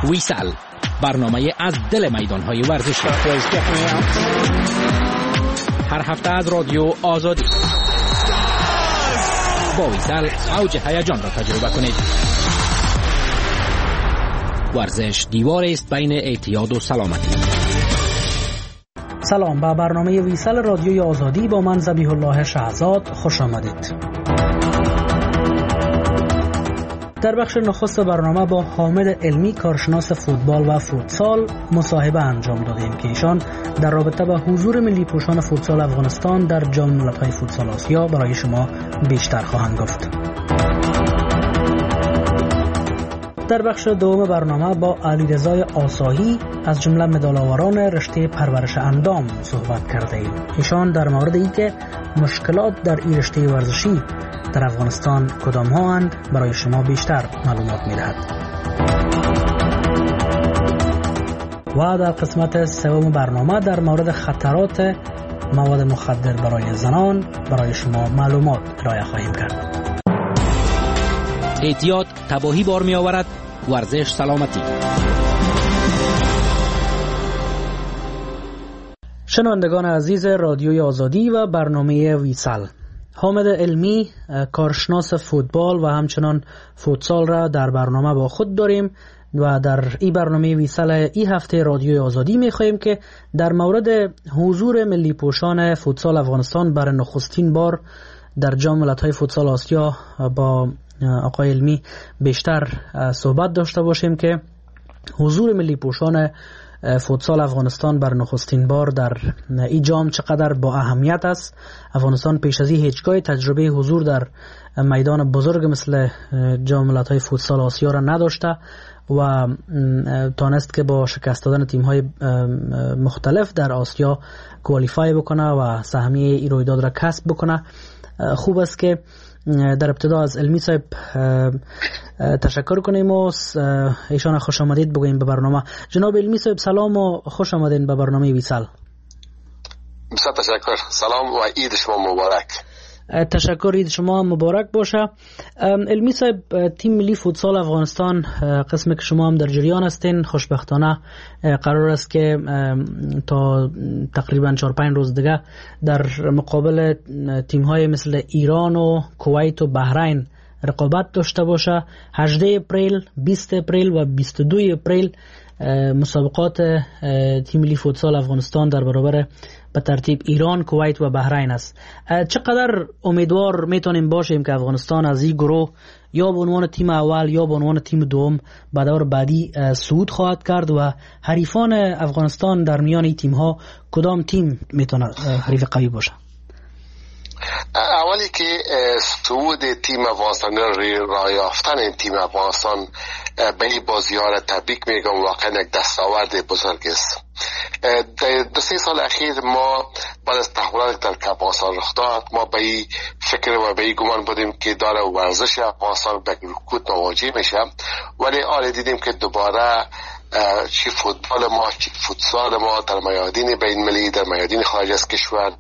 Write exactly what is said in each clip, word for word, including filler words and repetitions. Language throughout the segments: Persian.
ویسال، برنامه از دل میدان‌های ورزشی. هر هفته از رادیو آزادی. با ویسال اوج هیجان را تجربه کنید. ورزش دیوار است بین اعتیاد و سلامتی. سلام، به برنامه ویسال رادیوی آزادی با من ذبیح الله شهزاد خوش آمدید. در بخش نخست برنامه با حامد علمی، کارشناس فوتبال و فوتسال، مصاحبه انجام دادیم که ایشان در رابطه با حضور ملی پوشان فوتسال افغانستان در جام ملت‌های فوتسال آسیا برای شما بیشتر خواهند گفت. در بخش دوم برنامه با علیرضا آساهی از جمله مدال‌آوران رشته پرورش اندام صحبت کرده ایم. ایشان در مورد اینکه مشکلات در این رشته ورزشی در افغانستان کدام ها اند برای شما بیشتر معلومات می‌دهد. و در قسمت سوم برنامه در مورد خطرات مواد مخدر برای زنان برای شما معلومات ارائه خواهیم کرد. اعتیاد تباهی بار می آورد، ورزش سلامتی. شنوندگان عزیز رادیوی آزادی و برنامه ویسال، حامد علمی، کارشناس فوتبال و همچنان فوتسال را در برنامه با خود داریم و در این برنامه ویسال این هفته رادیوی آزادی می خواهیم که در مورد حضور ملی پوشان فوتسال افغانستان برای نخستین بار در جام ملت‌های فوتسال آسیا با آقای علمی بیشتر صحبت داشته باشیم که حضور ملی پوشان فوتسال افغانستان بر نخستین بار در این جام چقدر با اهمیت است. افغانستان پیش از این هیچگاه تجربه حضور در میدان بزرگ مثل جام ملت‌های فوتسال آسیا را نداشته و تانست که با شکست دادن تیم‌های مختلف در آسیا کوالیفای بکنه و سهمیه این رویداد را کسب بکنه. خوب است که در ابتدا از علمی صاحب تشکر کنیم و ایشان خوش آمدید بگوییم به برنامه. جناب علمی صاحب سلام و خوش آمدین به برنامه ویسال. بسیار تشکر. سلام و عید شما مبارک. تشکر، عید شما مبارک باشه. علمی صاحب، تیم ملی فوتسال افغانستان قسمی که شما هم در جریان هستین، خوشبختانه قرار است که تا تقریبا چهار پنج روز دیگه در مقابل تیم‌های مثل ایران و کویت و بحرین رقابت داشته باشه. هجده اپریل، بیست اپریل و بیست و دو اپریل مسابقات تیم ملی فوتسال افغانستان در برابر به ترتیب ایران، کویت و بحرین است. چقدر امیدوار میتونیم باشیم که افغانستان از این گروه یا به عنوان تیم اول یا به عنوان تیم دوم به دور بعدی صعود خواهد کرد و حریفان افغانستان در میان این تیم ها کدام تیم میتونه حریف قوی باشه؟ اولی که صعود تیم افغانستان را یافتن تیم افغانستان به این بازی ها را تبریک میگم. واقعا یک دستاورد بزرگ است. در دو سه سال اخیر ما بعد از تحولات در افغانستان رخ داد، ما به این فکر و به این گمان بودیم که داره ورزش افغانستان به رکود مواجه میشه، ولی آره دیدیم که دوباره چی فوتبال ما چی فوتسال ما در میادین بین المللی، در میادین خارج از کشور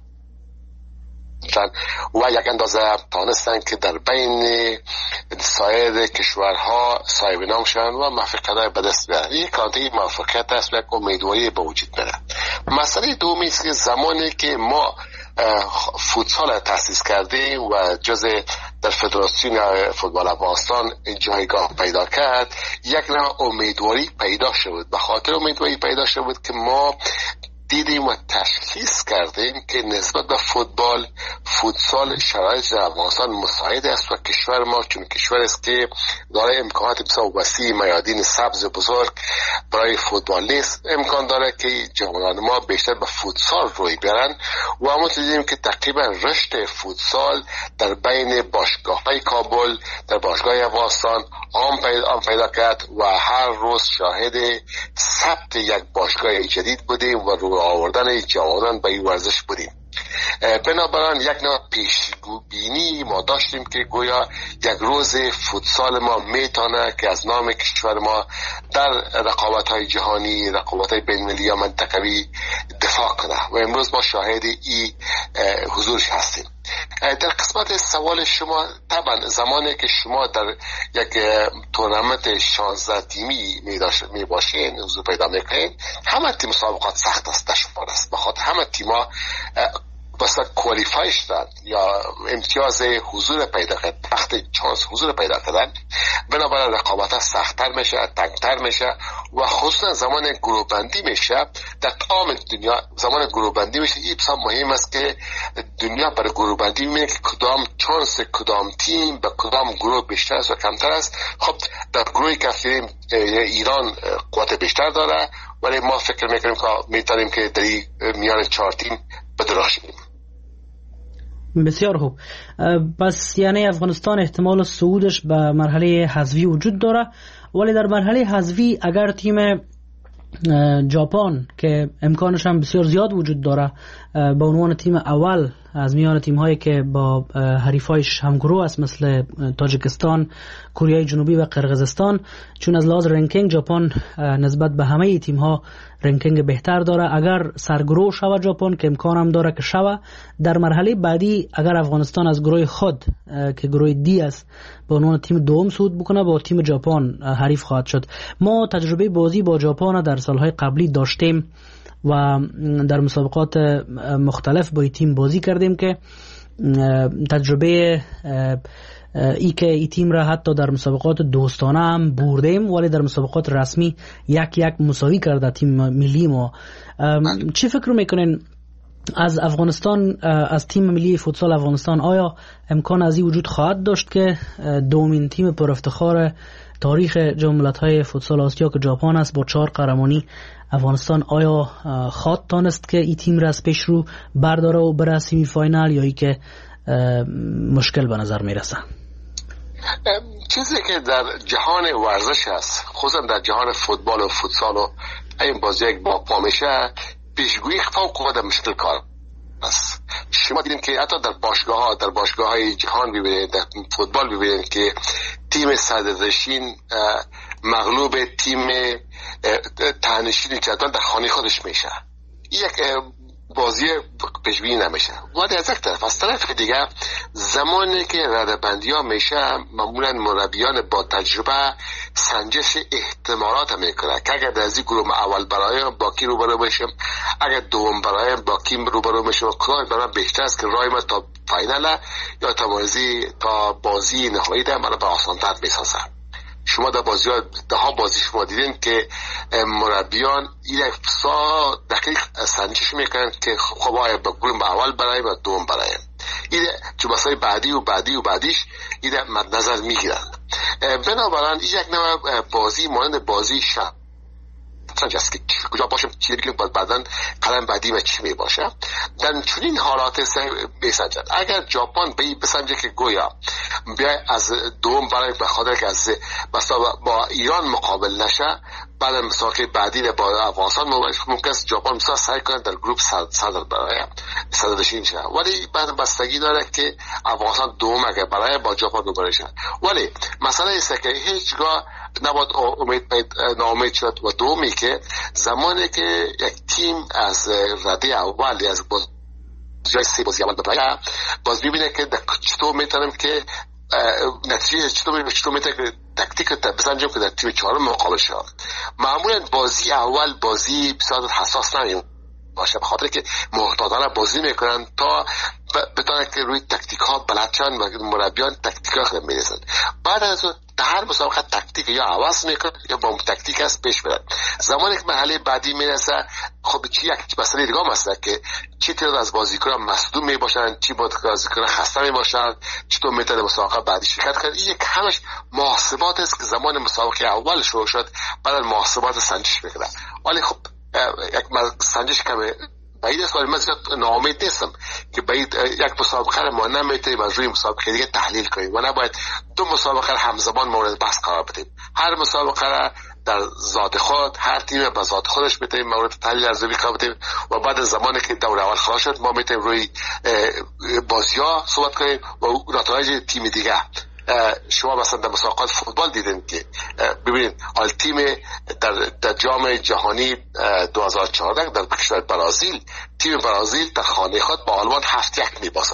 و یک اندازه تانستن که در بین سایر کشورها صاحب نام شدن و موفقیت به دست بیارن. یک کانتی موفقیت است و یک امیدواری به وجود میاد. مسئله دومی است که زمانی که ما فوتسال تأسیس کردیم و جز در فدراسیون فوتبال افغانستان جایگاه پیدا کرد، یک نوع امیدواری پیدا شد. به خاطر امیدواری پیدا شد که ما دیدیم و تشخیص کردیم که نسبت به فوتبال فوتسال شرایط در افغانستان مساعد است و کشور ما چون کشور است که داره امکانات بسیار وسیع، میادین سبز بزرگ برای فوتبال نیست، امکان داره که جوانان ما بیشتر به فوتسال روی بیارن و همون دیدیم که تقریبا رشد فوتسال در بین باشگاه‌های کابل در باشگاه افغانستان عام پیدا, پیدا کرد و هر روز شاهد ثبت یک باشگاه جدید بودیم و رو آوردن جوانان به این ورزش بودیم. بنابراین یک نوع پیش‌بینی ما داشتیم که گویا یک روز فوتسال ما میتونه که از نام کشور ما در رقابت‌های جهانی، رقابت‌های بین‌المللی یا منطقوی دفاع کنه و امروز ما شاهد این حضورش هستیم. در قسمت سوال شما، طبعا زمانی که شما در یک تورنمنت شانزده تیمی می باشین، حضور پیدا میکنین، همه تیم مسابقات سخت است، دشوار است، بخاطر همه تیما بس کوالیفای شدن یا امتیاز حضور پیدا کردن، تخت چانس حضور پیدا کردن، بنابراین رقابت سخت‌تر میشه، تنگ‌تر میشه و خصوصا زمان گروه بندی میشه. در تمام دنیا زمان گروه بندی میشه. این بسیار مهم است که دنیا برای گروه بندی میبینه که کدام چانس کدام تیم به کدام گروه بیشتر است و کمتر است. خب در گروهی که ایران قوت بیشتر داره، ولی ما فکر میکنیم که میتونیم که در میان چهار تیم بدرخشیم. بسیار خوب. بس یعنی افغانستان احتمال صعودش به مرحله حذفی وجود داره، ولی در مرحله حذفی اگر تیم ژاپن که امکانش هم بسیار زیاد وجود داره به عنوان تیم اول از میان تیم هایی که با حریفایش همگروه است مثل تاجیکستان، کره جنوبی و قرقیزستان، چون از لحاظ رنکینگ ژاپن نسبت به همه تیم ها رنکینگ بهتر داره، اگر سرگروه شود ژاپن که امکان هم داره که شود، در مرحله بعدی اگر افغانستان از گروه خود که گروه دی است به عنوان تیم دوم صعود بکنه با تیم ژاپن حریف خواهد شد. ما تجربه بازی با ژاپن در سالهای قبلی داشتیم و در مسابقات مختلف با این تیم بازی کردیم که تجربه ای که این تیم را حتی در مسابقات دوستانه هم بردیم، ولی در مسابقات رسمی یک یک مساوی کرده تیم ملی ما. چی فکر میکنین از افغانستان، از تیم ملی فوتسال افغانستان، آیا امکان از این وجود خواهد داشت که دومین تیم پر افتخار تاریخ جام ملت‌های فوتسال آسیا که ژاپن است با چهار قهرمانی، افغانستان آیا خواهد تانست که این تیم را از پیش رو برداره و بره سیمی فاینال، یا ای که مشکل به نظر میرسه؟ چیزی که در جهان ورزش است، خصوصا در جهان فوتبال و فوتسال و این بازی یک با پا میشه، پیشگویی فوق العاده مشکل کار است. شما دیدین که حتی در باشگاه ها در باشگاه های جهان ببینید، در فوتبال ببینید که تیم صدرنشین مغلوب تیم ته‌نشین جدول در خانه خودش میشه. یک بازی پیشبینی نمیشه. ولی از یک طرف، از طرف دیگه زمانی که ردبندی ها میشه، معمولا مربیان با تجربه سنجش احتمالات میکنه که اگر در از این گروه اول برای با کی روبرو بشم، اگر دوم برای با کی روبرو میشم، کدام برای بهتر است که راه من تا فاینال یا تا بازی تا بازی نهایی ده من به آسان‌تر میسازه. شما در بازی ها ده ها بازی شما دیدین که مربیان یک سا دقیق سنجش میکنن که خب آیا با گروه اول برای و دوم برای این جلسه بعدی و بعدی و بعدیش این مد نظر میگیرن. بنابراین این یک نوع بازی مانند بازی شب است که کجا باشم چی بگیم باید بعدن قدم بعدی و چی می باشه. در چنین حالات بسنجد. اگر ژاپن به این بسنجه که گویا بیا از دوم برای به خاطر که از با ایران مقابل نشه، بعد مسابقه بعدی با افغانستان ممکن است ژاپن مثلا سعی کنه در گروه صدر برای صدرنشین شه، ولی بعد بستگی داره که افغانستان دوم اگر برای با ژاپن روبرو شه. ولی مسئله است که هیچگاه نباید امید ناامید شد و دومی که زمانی که یک تیم از رده اول از باز جای سه بازی اول ببره، باز ببینه که چطور میتونم که نتیجه چطور چطور میتونم که تکتیک بسنجم که در تیم چهارم مقابل شد. معمولا بازی اول بازی بسیار حساس نمیم باشه، به خاطر که محتاطانه بازی میکنن تا بتونن که روی تکتیک ها بلد شن و مربیان تکتیک ها خود میرسن. بعد از اون هر مسابقه تکتیک یا عوض میکنن یا با تکتیک است پیش برن. زمانی که مرحله بعدی میرسه، خب چی یک مسئله دیگه هست که چی تعداد از بازیکنان مصدوم میباشن، چی بازیکنان خسته میباشن، چطور میتونه مسابقه بعدی شرکت کنه. این یک همش محاسبات است که زمان مسابقه اول شروع شد، بعد محاسبات سنجش میکنه. ولی خب یک سنجش کمه بعید است، ولی من ناامید نیستم که بعید یک مسابقه رو ما نمیتونیم از روی مسابقه دیگه تحلیل کنیم و نباید دو مسابقه همزمان مورد بحث قرار بدیم. هر مسابقه را در ذات خود، هر تیم به ذات خودش میتونیم مورد تحلیل ارزیابی قرار بدیم و بعد از زمانی که دوره اول خلاص شد ما میتونیم روی بازی‌ها صحبت کنیم و نتایج تیم دیگه. شما مثلا در مسابقات فوتبال دیدین که ببینید آل تیم در, در جام جهانی دو هزار و چهارده در کشور برازیل، تیم برازیل در خانه خود با آلمان هفت یک میبازه.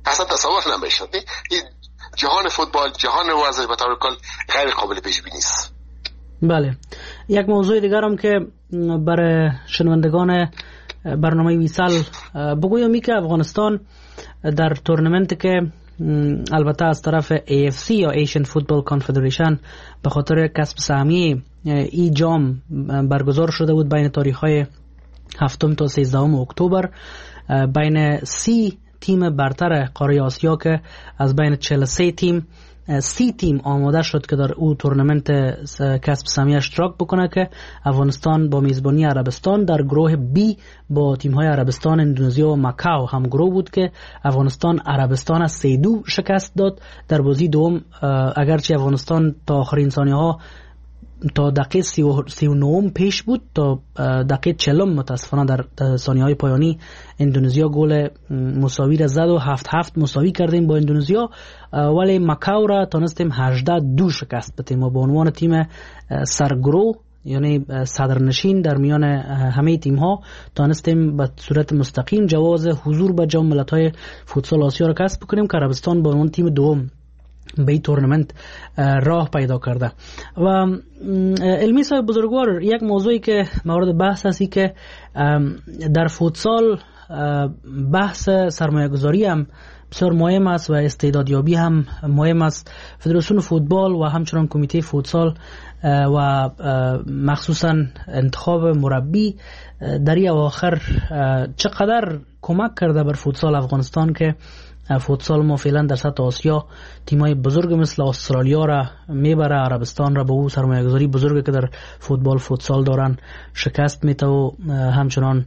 اصلا تصور نمیشد. این جهان فوتبال، جهان ورزش به طور کل غیر قابل پیش بینی است. بله، یک موضوع دیگر هم که برای شنوندگان برنامه ویسال بگویم که افغانستان در تورنمنت که البته از طرف ای اف سی یا ایشن فوتبال کانفدریشن به خاطر کسب سهمیه ای جام برگزار شده بود بین تاریخ‌های هفتم تا سیزدهم اکتبر، بین سی تیم برتر قاره آسیا که از بین چهل و سه تیم سی تیم آماده شد که در او تورنمنت کسب سهمیه اشتراک بکنه که افغانستان با میزبانی عربستان در گروه بی با تیم‌های عربستان، اندونزیا و ماکاو هم گروه بود که افغانستان عربستان از سه دو شکست داد. در بازی دوم اگرچه افغانستان تا آخرین ثانیه‌ها تا دقیقه سی و نه پیش بود، تا دقیقه چهل متاسفانه در ثانیه‌های پایانی اندونزیا گل مساوی را زد و هفت هفت مساوی کردیم با اندونزیا، ولی ماکاو را تونستیم هجده دو شکست بدیم و به عنوان تیم سرگرو یعنی صدرنشین در میان همه تیم ها تونستیم به صورت مستقیم جواز حضور به جام ملت‌های فوتسال آسیا را کسب کنیم که عربستان به عنوان تیم دوم به این تورنمنت راه پیدا کرده. و علمی صاحب بزرگوار، یک موضوعی که مورد بحث هستی که در فوتسال بحث سرمایه گذاری هم بسیار مهم است و استعدادیابی هم مهم است. فدراسیون فوتبال و همچنان کمیته فوتسال و مخصوصا انتخاب مربی در این اواخر چقدر کمک کرده بر فوتسال افغانستان که فوتسال ما فعلا در سطح آسیا تیمای بزرگ مثل استرالیا را میبره، عربستان را به او سرمایه گذاری بزرگی که در فوتبال فوتسال دارن شکست میده و همچنان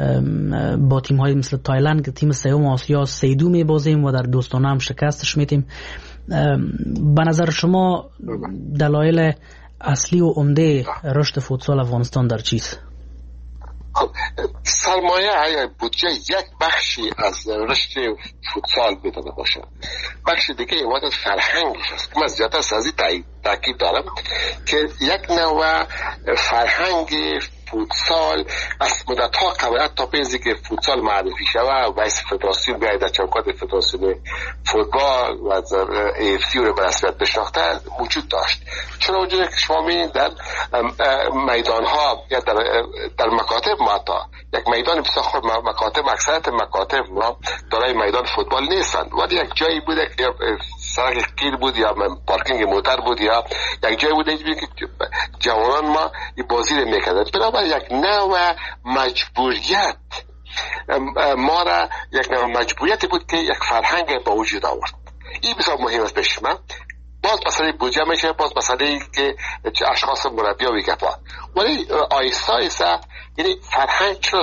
با تیم‌های مثل تایلند که تیم سوم آسیا سه دو میبازیم و در دوستانه هم شکستش میدیم. به نظر شما دلایل اصلی و عمده رشد فوتسال افغانستان در چیست؟ سرمایه یا بودجه یک بخشی از رشد فوتسال میتونه باشه، بخش دیگه عبارت فرهنگش است. من زیادتر از این تاکید دارم که یک نوع فرهنگ فوتسال از مدت ها قبل تا پیزی که فوتسال معرفی شود و رئیس فدراسیون بیاید در چوکات فدراسیون فوتبال و ای اف سی رو به رسمیت بشناخته وجود داشت. چرا وجود که شما می‌بینید در میدان ها یا در در مکاتب ما تا یک میدان بسیار خود مکاتب اکثریت مکاتب ما دارای میدان فوتبال نیستند، ولی یک جایی بوده که سرک قیر بود یا پارکینگ موتر بود یا یک جایی بوده که جوانان ما این بازی رو میکردن. بنابراین یک نوع مجبوریت ما را یک نوع مجبوریتی بود که یک فرهنگ با وجود آورد. این بسیار مهم است پیش من. باز مسئله بودجه میشه، باز مسئله که اشخاص مربی و گپا، ولی آیسته آیسته یعنی فرهنگ چرا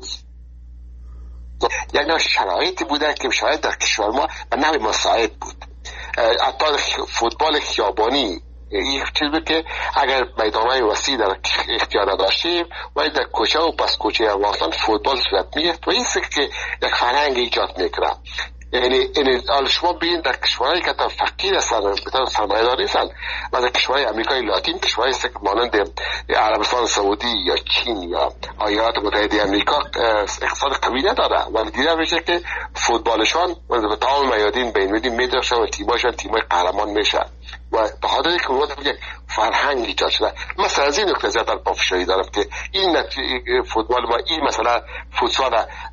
یک نوع شرایطی بوده که شاید در کشور ما به نوع مساعد بود. حتی فوتبال خیابانی یک چیز بود که اگر میدانهای وسیع در اختیار داشتیم ولی در کوچه و پس کوچه افغانستان فوتبال صورت میگرفت و این که یک فرهنگ ایجاد میکنه. یعنی این شما ببینید در کشورهایی که تا فقیر هستن بطور سرمایه داری هستن و در کشورهای امریکای لاتین، کشورهایی که مانند عربستان سعودی یا چین یا ایالات متحده امریکا اقتصاد قوی نداره ولی دیده میشه که فوتبالشان به تمام میادین بین المللی میدرسن و تیماشون تیمای قهرمان میشن و به خاطر اینکه اون یک فرهنگ ایجاد شده. مثلا از این نکته زیادتر پافشاری دارم که این فوتبال ما این مثلا فوتسال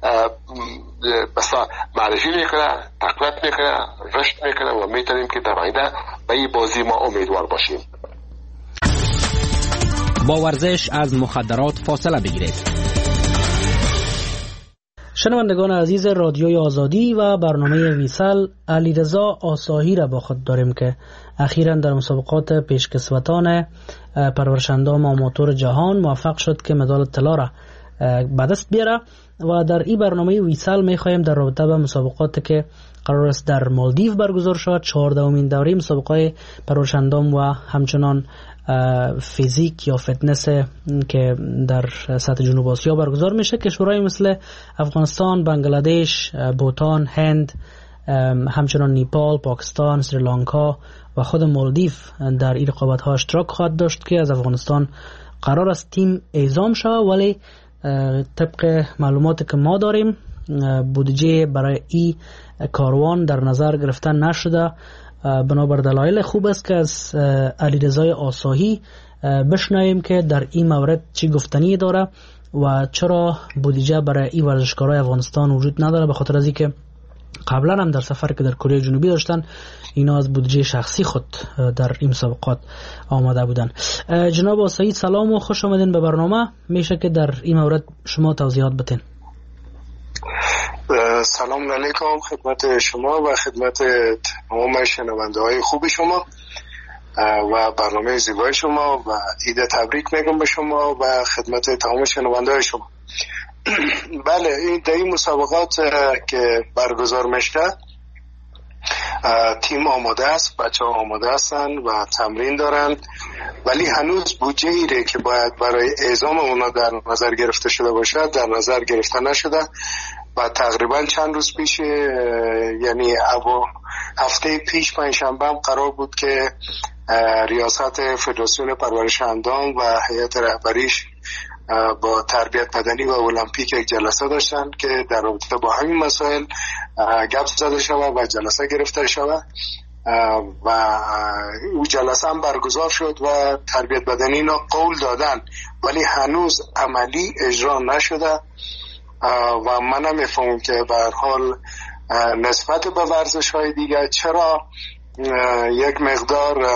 مثلا معرفی میکنه، تقویت میکنه، رشد میکنه و میتونیم که در آینده به این بازی ما امیدوار باشیم. با ورزش از مخدرات فاصله بگیرید. شنوندگان عزیز رادیوی آزادی و برنامه ویسال، علیرضا آساهی را با خود داریم که اخیراً در مسابقات پیشکسوتان پرورشندام آماتور جهان موفق شد که مدال طلا را به دست بیاره و در این برنامه ویسال می‌خوایم در رابطه با مسابقاتی که قرار است در مالدیو برگزار شود، چهاردهمین دوره مسابقات پرورشندام و همچنان فیزیک یا فتنس که در سطح جنوب آسیا برگزار میشه. کشورهای مثل افغانستان، بنگلادش، بوتان، هند، همچنان نیپال، پاکستان، سریلانکا و خود مالدیو در این رقابت‌ها اشتراک خواهد داشت که از افغانستان قرار است تیم اعزام شود، ولی طبق معلوماتی که ما داریم بودجه برای این کاروان در نظر گرفته نشده. بنابر دلایل خوب است که از علیرضا آساهی بشنویم که در این مورد چی گفتنی داره و چرا بودجه برای این ورزشکارای افغانستان وجود نداره، به خاطر از اینکه قبلا هم در سفر که در کره جنوبی داشتن اینا از بودجه شخصی خود در این مسابقات آماده بودن. جناب آساهی سلام و خوش آمدین به برنامه. میشه که در این مورد شما توضیحات بتین؟ سلام علیکم خدمت شما و خدمت تمام شنونده های خوب شما و برنامه زیبای شما و عید تبریک میگم به شما و خدمت تمام شنونده های شما. بله، این در این مسابقات که برگزار میشه تیم آماده است، بچه ها آماده هستن و تمرین دارن، ولی هنوز بودجه ایره که باید برای اعزام اونا در نظر گرفته شده باشه در نظر گرفته نشده و تقریبا چند روز پیش، یعنی هفته پیش پنجشنبه هم قرار بود که ریاست فدراسیون پرورش اندام و هیئت رهبریش با تربیت بدنی و المپیک یک جلسه داشتن که در رابطه با همین مسائل گپ زده شود و جلسه گرفته شود و اون جلسه هم برگزار شد و تربیت بدنی اینا قول دادن، ولی هنوز عملی اجرا نشده و منم میفهمم که به هر حال نسبت به ورزش های دیگه چرا یک مقدار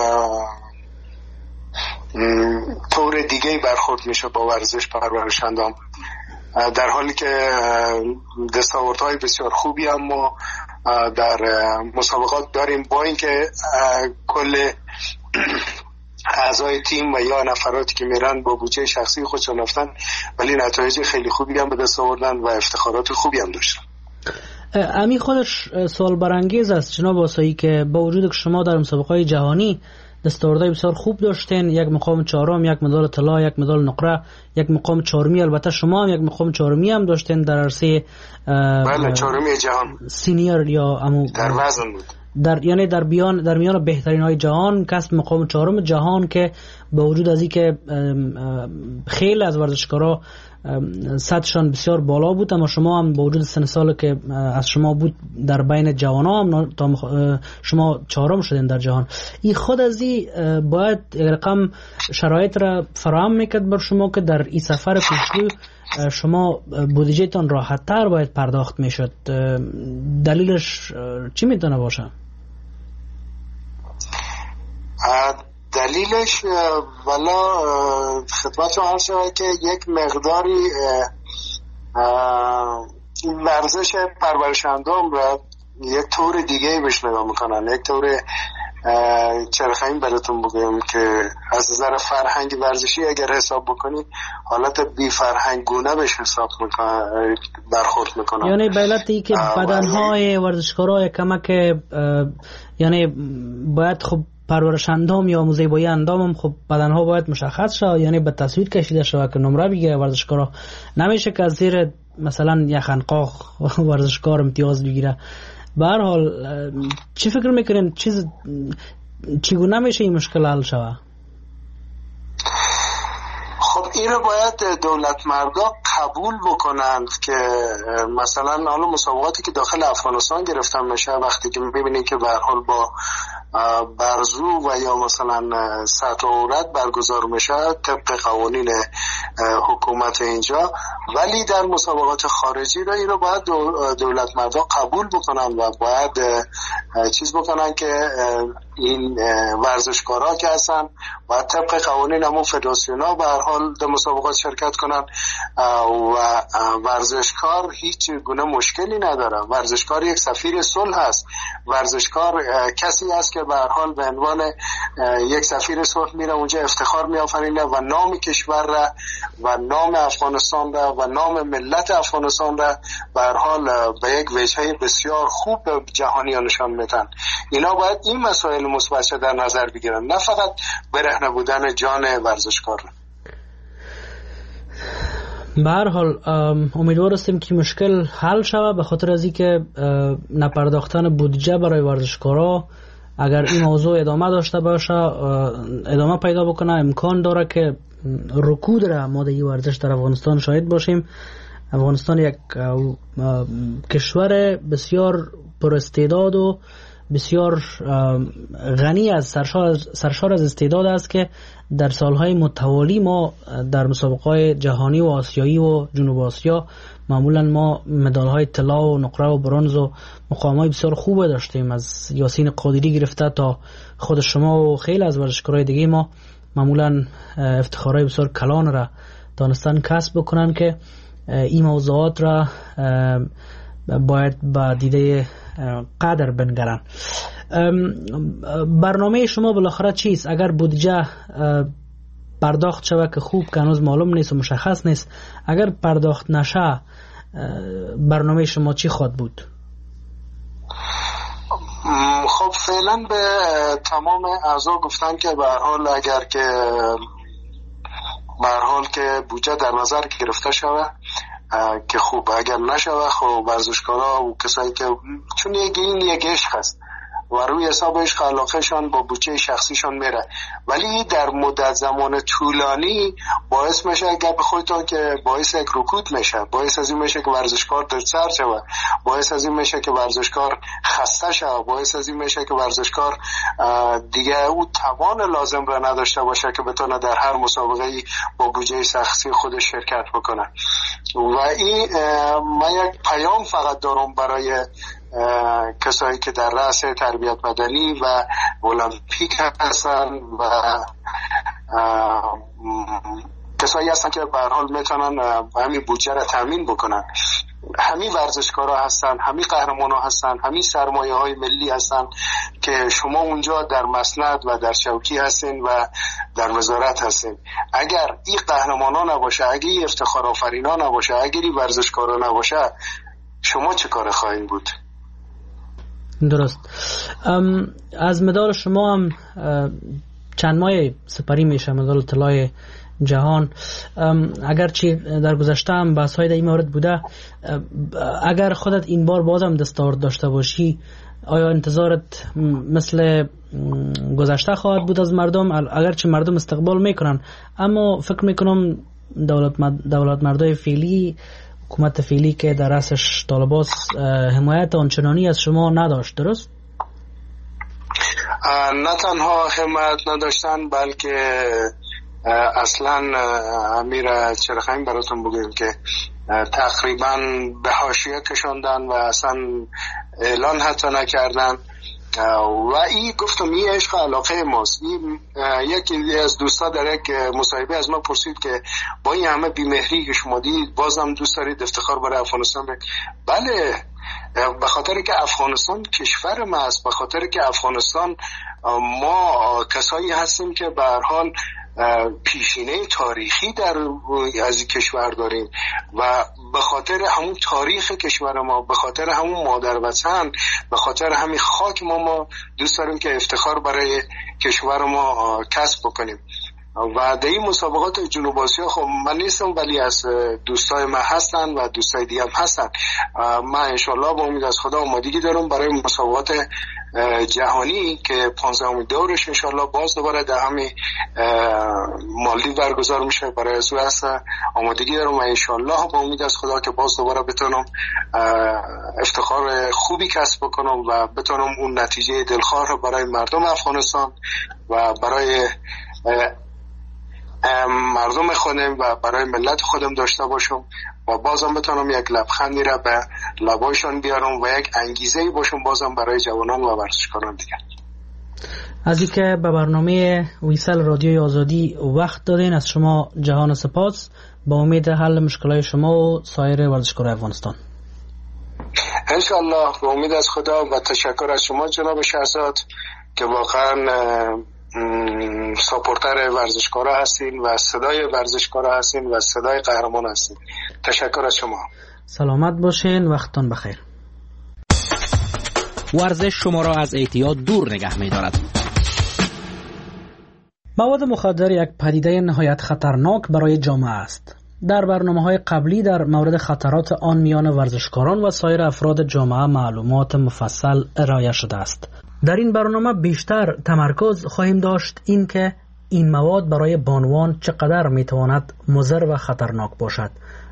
طور دیگه برخورد میشه با ورزش پرورش اندام، در حالی که دستاوردهای بسیار خوبی هم ما در مسابقات داریم، با اینکه کل اعضای تیم و یا نفراتی که میرن با بودجه شخصی خودشون رفتن، ولی نتایج خیلی خوبی هم به دست آوردن و افتخارات خوبی هم داشتن. امی خودش سوال برانگیز است جناب آساهی که با وجود که شما در مسابقات جهانی دستاوردهای بسیار خوب داشتین، یک مقام چهارم، یک مدال طلا، یک مدال نقره، یک مقام چهارمی، البته شما هم یک مقام چهارمی هم داشتین در عرصه بله چهارمی جهان سینیر یا امو در وزن بود، در یعنی در بیان در میان بهترین های جهان کسب مقام چهارم جهان، که با وجود از اینکه خیلی از ورزشکارا سطحشان بسیار بالا بود، اما شما هم با وجود سن سال که از شما بود در بین جوانها هم تا شما چهارم شدین در جهان. این خود از این باید رقم شرایط را فراهم میکرد بر شما که در این سفر پیشرو شما بودجه تان راحت تر باید پرداخت میشد. دلیلش چی میتونه باشه؟ دلیلش والا خدمت رو عرض شده که یک مقداری ورزش پرورش اندام را یک طور دیگه بهش نگاه میکنن، یک طور چرخین براتون بگم که از نظر فرهنگ ورزشی اگر حساب بکنید حالت بی فرهنگ گونه بهش حساب میکنن، برخورد میکنن، یعنی به علتی که بدنهای ورزشکارای کمک، یعنی باید خب پرورش اندام یا موزیبایی اندام هم خب بدنها باید مشخص شد، یعنی به تصویر کشیده شد که نمره بگیره ورزشکارا. نمیشه که از زیر مثلا یک خنقاق ورزشکار امتیاز بگیره. به هر حال چی فکر میکنین چیز چگونه میشه این مشکل حل شود؟ خب این رو باید دولت مردا قبول بکنند که مثلا حالا مسابقاتی که داخل افغانستان گرفتن میشه، وقتی که میبینید که به هر حال با برزو و یا مثلا سطح عورت برگزار میشه طبق قوانین حکومت اینجا، ولی در مسابقات خارجی رو این رو باید دولت مردا قبول بکنن و باید چیز بکنن که این ورزشکارا که هستن و طبق قوانین همون فدراسیونا به هر حال در مسابقات شرکت کنن و ورزشکار هیچ گونه مشکلی نداره. ورزشکار یک سفیر صلح هست، ورزشکار کسی است که به هر حال به عنوان یک سفیر صلح میره اونجا افتخار میآفرینه و نام کشور را و نام افغانستان را و نام ملت افغانستان را به هر حال به یک وجهه بسیار خوب به جهانیان نشان میدن. اینا باید این مسائل مثبت در نظر بگیرن، نه فقط برهنه بودن جان ورزشکار. به هر حال امیدوار هستیم که مشکل حل شود، به خاطر از اینکه نپرداختن بودجه برای ورزشکارا اگر این موضوع ادامه داشته باشه، ادامه پیدا بکنه، امکان داره که رکود را ما در این ورزش در افغانستان شاهد باشیم افغانستان یک کشور بسیار پر استعداد و بسیار غنی از سرشار, سرشار از استعداد است که در سالهای متوالی ما در مسابقات جهانی و آسیایی و جنوب آسیا معمولا ما مدال‌های طلا و نقره و برنز و مقام‌های بسیار خوب داشتیم، از یاسین قادری گرفته تا خود شما و خیلی از ورزشکارهای دیگه ما معمولا افتخارهای بسیار کلان را دانستن کسب بکنن که این موضوعات را باید با دیده قدر بنگرن. برنامه شما بالاخره چیست؟ اگر بودجه پرداخت شود که خوب که هنوز معلوم نیست و مشخص نیست، اگر پرداخت نشه برنامه شما چی خواهد بود؟ خب فعلا به تمام اعضا گفتن که به هر حال اگر که به هر حال که بودجه در نظر گرفته شود که خوب، اگر نشود خب ورزشکارا و کسایی که چون یک این یک عشق هست و روی حساب عشق علاقهشان با بودجه شخصیشان میره، ولی در مدت زمان طولانی باعث میشه گپ خودتون که باعث یک رکود میشه، باعث از این میشه که ورزشکار در سر شود، باعث از این میشه که ورزشکار خسته شود، باعث از این میشه که ورزشکار دیگه او توان لازم را نداشته باشه که بتونه در هر مسابقه‌ای با بودجه شخصی خودش شرکت بکنه. و این من یک پیام فقط دارم برای کسایی که در رأس تربیت بدنی و المپیک هستن و کسایی هستن که به هر حال میتونن همین بودجه را تامین بکنن. همین ورزشکارا هستن، همین قهرمانا هستن، همین سرمایه های ملی هستن که شما اونجا در مسند و در شوکی هستین و در وزارت هستین. اگر این قهرمانا نباشه، اگر این افتخار آفرینا نباشه، اگر این ورزشکارا نباشه، شما چه کار خواهید بود؟ درست. از مدال شما هم چند ماه سپری میشه، مدال طلای جهان. اگرچه در گذشته هم بحث های در این مورد بوده، اگر خودت این بار بازم دستاورد داشته باشی، آیا انتظارت مثل گذشته خواهد بود از مردم؟ اگرچه مردم استقبال میکنن، اما فکر میکنم دولت دولت مردای فعلی، حکومت فعلی که در رأسش طالباس حمایت آنچنانی از شما نداشت، درست؟ نه تنها حمایت نداشتن، بلکه اصلا امیر چرخیم براتون بگیم که تقریبا به حاشیه کشاندن و اصلا اعلان حتی نکردن. و این گفتم این عشق علاقه ماست. این یکی از دوستا در یک مصاحبه از ما پرسید که با این همه بیمهری که شما دید بازم دوست دارید افتخار برای افغانستان بید؟ بله، به خاطر که افغانستان کشور ما است، به خاطر که افغانستان ما کسایی هستیم که به هر حال پیشینه تاریخی در از این کشور داریم و به خاطر همون تاریخ کشور ما، به خاطر همون مادر وطن، به خاطر همین خاک ما ما دوست داریم که افتخار برای کشور ما کسب بکنیم. و در این مسابقات جنوب آسیا خب من نیستم، ولی از دوستای من هستن و دوستای دیگه هم هستن. من انشالله با امید از خدا آمادگی دارم برای مسابقات جهانی که پانزدهمین دورش انشالله باز دوباره در همین مالدیو برگزار میشه. برای از آمادگی دارم و انشالله با امید از خدا که باز دوباره بتونم افتخار خوبی کسب بکنم و بتونم اون نتیجه دلخواه برای مردم افغانستان و برای مردم خودم و برای ملت خودم داشته باشم و بازم بتونم یک لبخندی را به لبایشان بیارم و یک انگیزه‌ای باشم بازم برای جوانان و ورزشکاران دیگر. از اینکه به برنامه ویسل رادیوی آزادی وقت دادین، از شما جهان سپاس. با امید حل مشکلات شما و سایر ورزشکاران افغانستان. انشالله با امید از خدا و تشکر از شما جناب شهزاد که واقعا ساپورتر ورزشکارا هستین و صدای ورزشکارا هستین و صدای قهرمان هستین. تشکر از شما. سلامت باشین، وقتتان بخیر. ورزش شما را از اعتیاد دور نگه می دارد. مواد مخدر یک پدیده نهایت خطرناک برای جامعه است. در برنامه‌های قبلی در مورد خطرات آن میان ورزشکاران و سایر افراد جامعه معلومات مفصل ارائه شده است. در این برنامه بیشتر تمرکز خواهیم داشت این که این مواد برای بانوان چقدر میتواند مضر و خطرناک باشد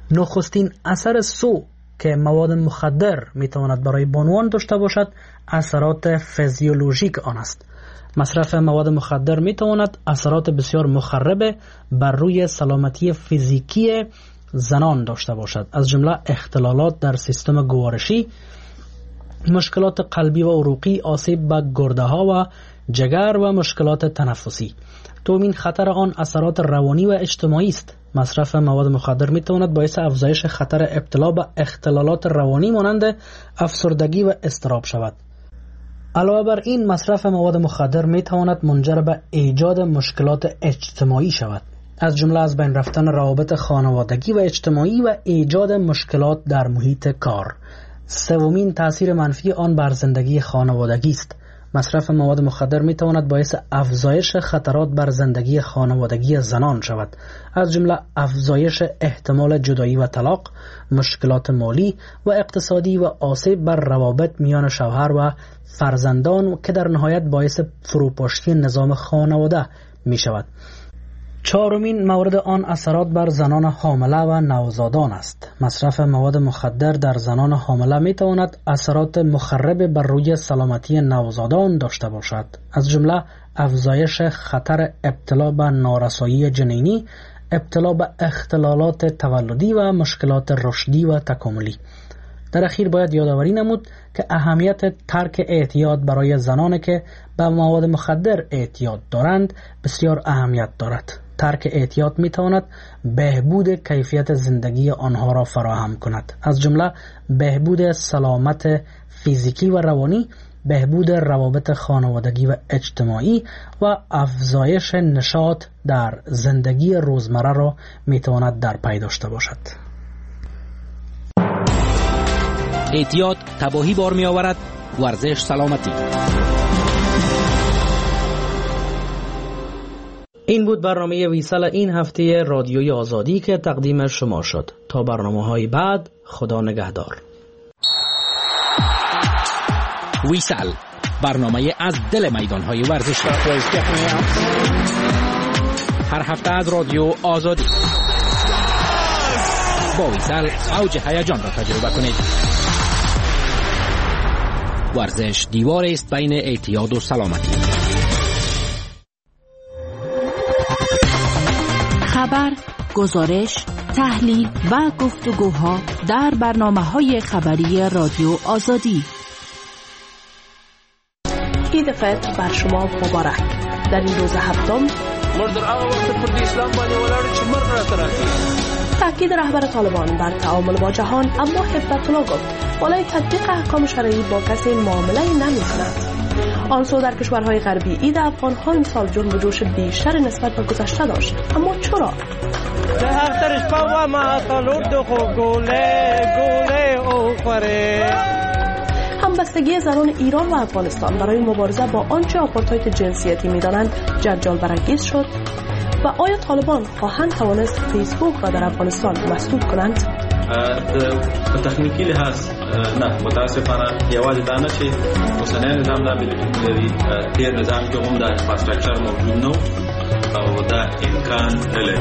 نخستین اثر سو که مواد مخدر میتواند برای بانوان داشته باشد اثرات فیزیولوژیک آن است. مصرف مواد مخدر میتواند اثرات بسیار مخرب بر روی سلامتی فیزیکی زنان داشته باشد، از جمله اختلالات در سیستم گوارشی، مشکلات قلبی و عروقی، آسیب به گرده ها و جگر و مشکلات تنفسی. دومین خطر آن اثرات روانی و اجتماعی است. مصرف مواد مخدر میتواند باعث افزایش خطر ابتلا به اختلالات روانی مانند افسردگی و اضطراب شود. علاوه بر این مصرف مواد مخدر میتواند منجر به ایجاد مشکلات اجتماعی شود، از جمله از بین رفتن روابط خانوادگی و اجتماعی و ایجاد مشکلات در محیط کار. سومین تأثیر منفی آن بر زندگی خانوادگی است. مصرف مواد مخدر می تواند باعث افزایش خطرات بر زندگی خانوادگی زنان شود، از جمله افزایش احتمال جدایی و طلاق، مشکلات مالی و اقتصادی و آسیب بر روابط میان شوهر و فرزندان که در نهایت باعث فروپاشی نظام خانواده می شود. چهارمین مورد آن اثرات بر زنان حامله و نوزادان است. مصرف مواد مخدر در زنان حامله می تواند اثرات مخرب بر روی سلامتی نوزادان داشته باشد، از جمله افزایش خطر ابتلا به نارسایی جنینی، ابتلا به اختلالات تولدی و مشکلات رشدی و تکاملی. در اخیر باید یادآوری نمود که اهمیت ترک اعتیاد برای زنانی که به مواد مخدر اعتیاد دارند بسیار اهمیت دارد. ترک اعتیاد می تواند بهبود کیفیت زندگی آنها را فراهم کند، از جمله بهبود سلامت فیزیکی و روانی، بهبود روابط خانوادگی و اجتماعی و افزایش نشاط در زندگی روزمره را می تواند در پی داشته باشد. اعتیاد تباهی بار می آورد، ورزش سلامتی. این بود برنامه ویسال این هفته رادیوی آزادی که تقدیم شما شد. تا برنامه‌های بعد، خدا نگهدار. ویسال، برنامه از دل میدان‌های ورزشی. هر هفته از رادیو آزادی. با ویسال اوج هیجان را تجربه کنید. ورزش دیوار است بین اعتیاد و سلامتی. خبر، گزارش، تحلیل و گفتگوها در برنامه‌های خبری رادیو آزادی. عید فطر بر شما مبارک. در این روز هفتم مردر هغه وخت پر دې اسلام باندې ولاړ چې مرګ راته راځي. تاکید رهبر طالبان بر تعامل با جهان، اما هبت الله گفت بالای تطبیق احکام شرعی با کسی معامله نمی کند. آن سو در کشورهای غربی عید افغان‌ها این سال جنب و جوش بیشتر نسبت به گذشته داشت، اما چرا؟ ده هفترش پاوا ما تلورد خو گوله گوله او خوره. همبستگی زنان ایران و افغانستان برای مبارزه با آنچه آپارتاید جنسیتی می‌دانند جنجال برانگیز شد و آیا طالبان خواهند توانست فیسبوک را در افغانستان مسدود کنند؟ په تخنیکی لحاظ نه، متاسفانه یوازې دا نه چې اوسنی نظام دا ابیلیټي لري، تیر نظام کې هم دا انفراستراکچر موجود نه او دا امکان نه لري.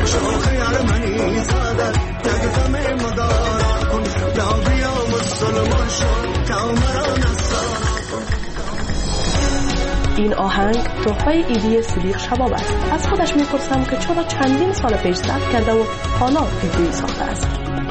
این آهنگ تحفه ایدی صدیق شباب است. از خودش میپرسم که چرا چندین سال پیش ضبط کرده و حالا ویدیویی ساخته است.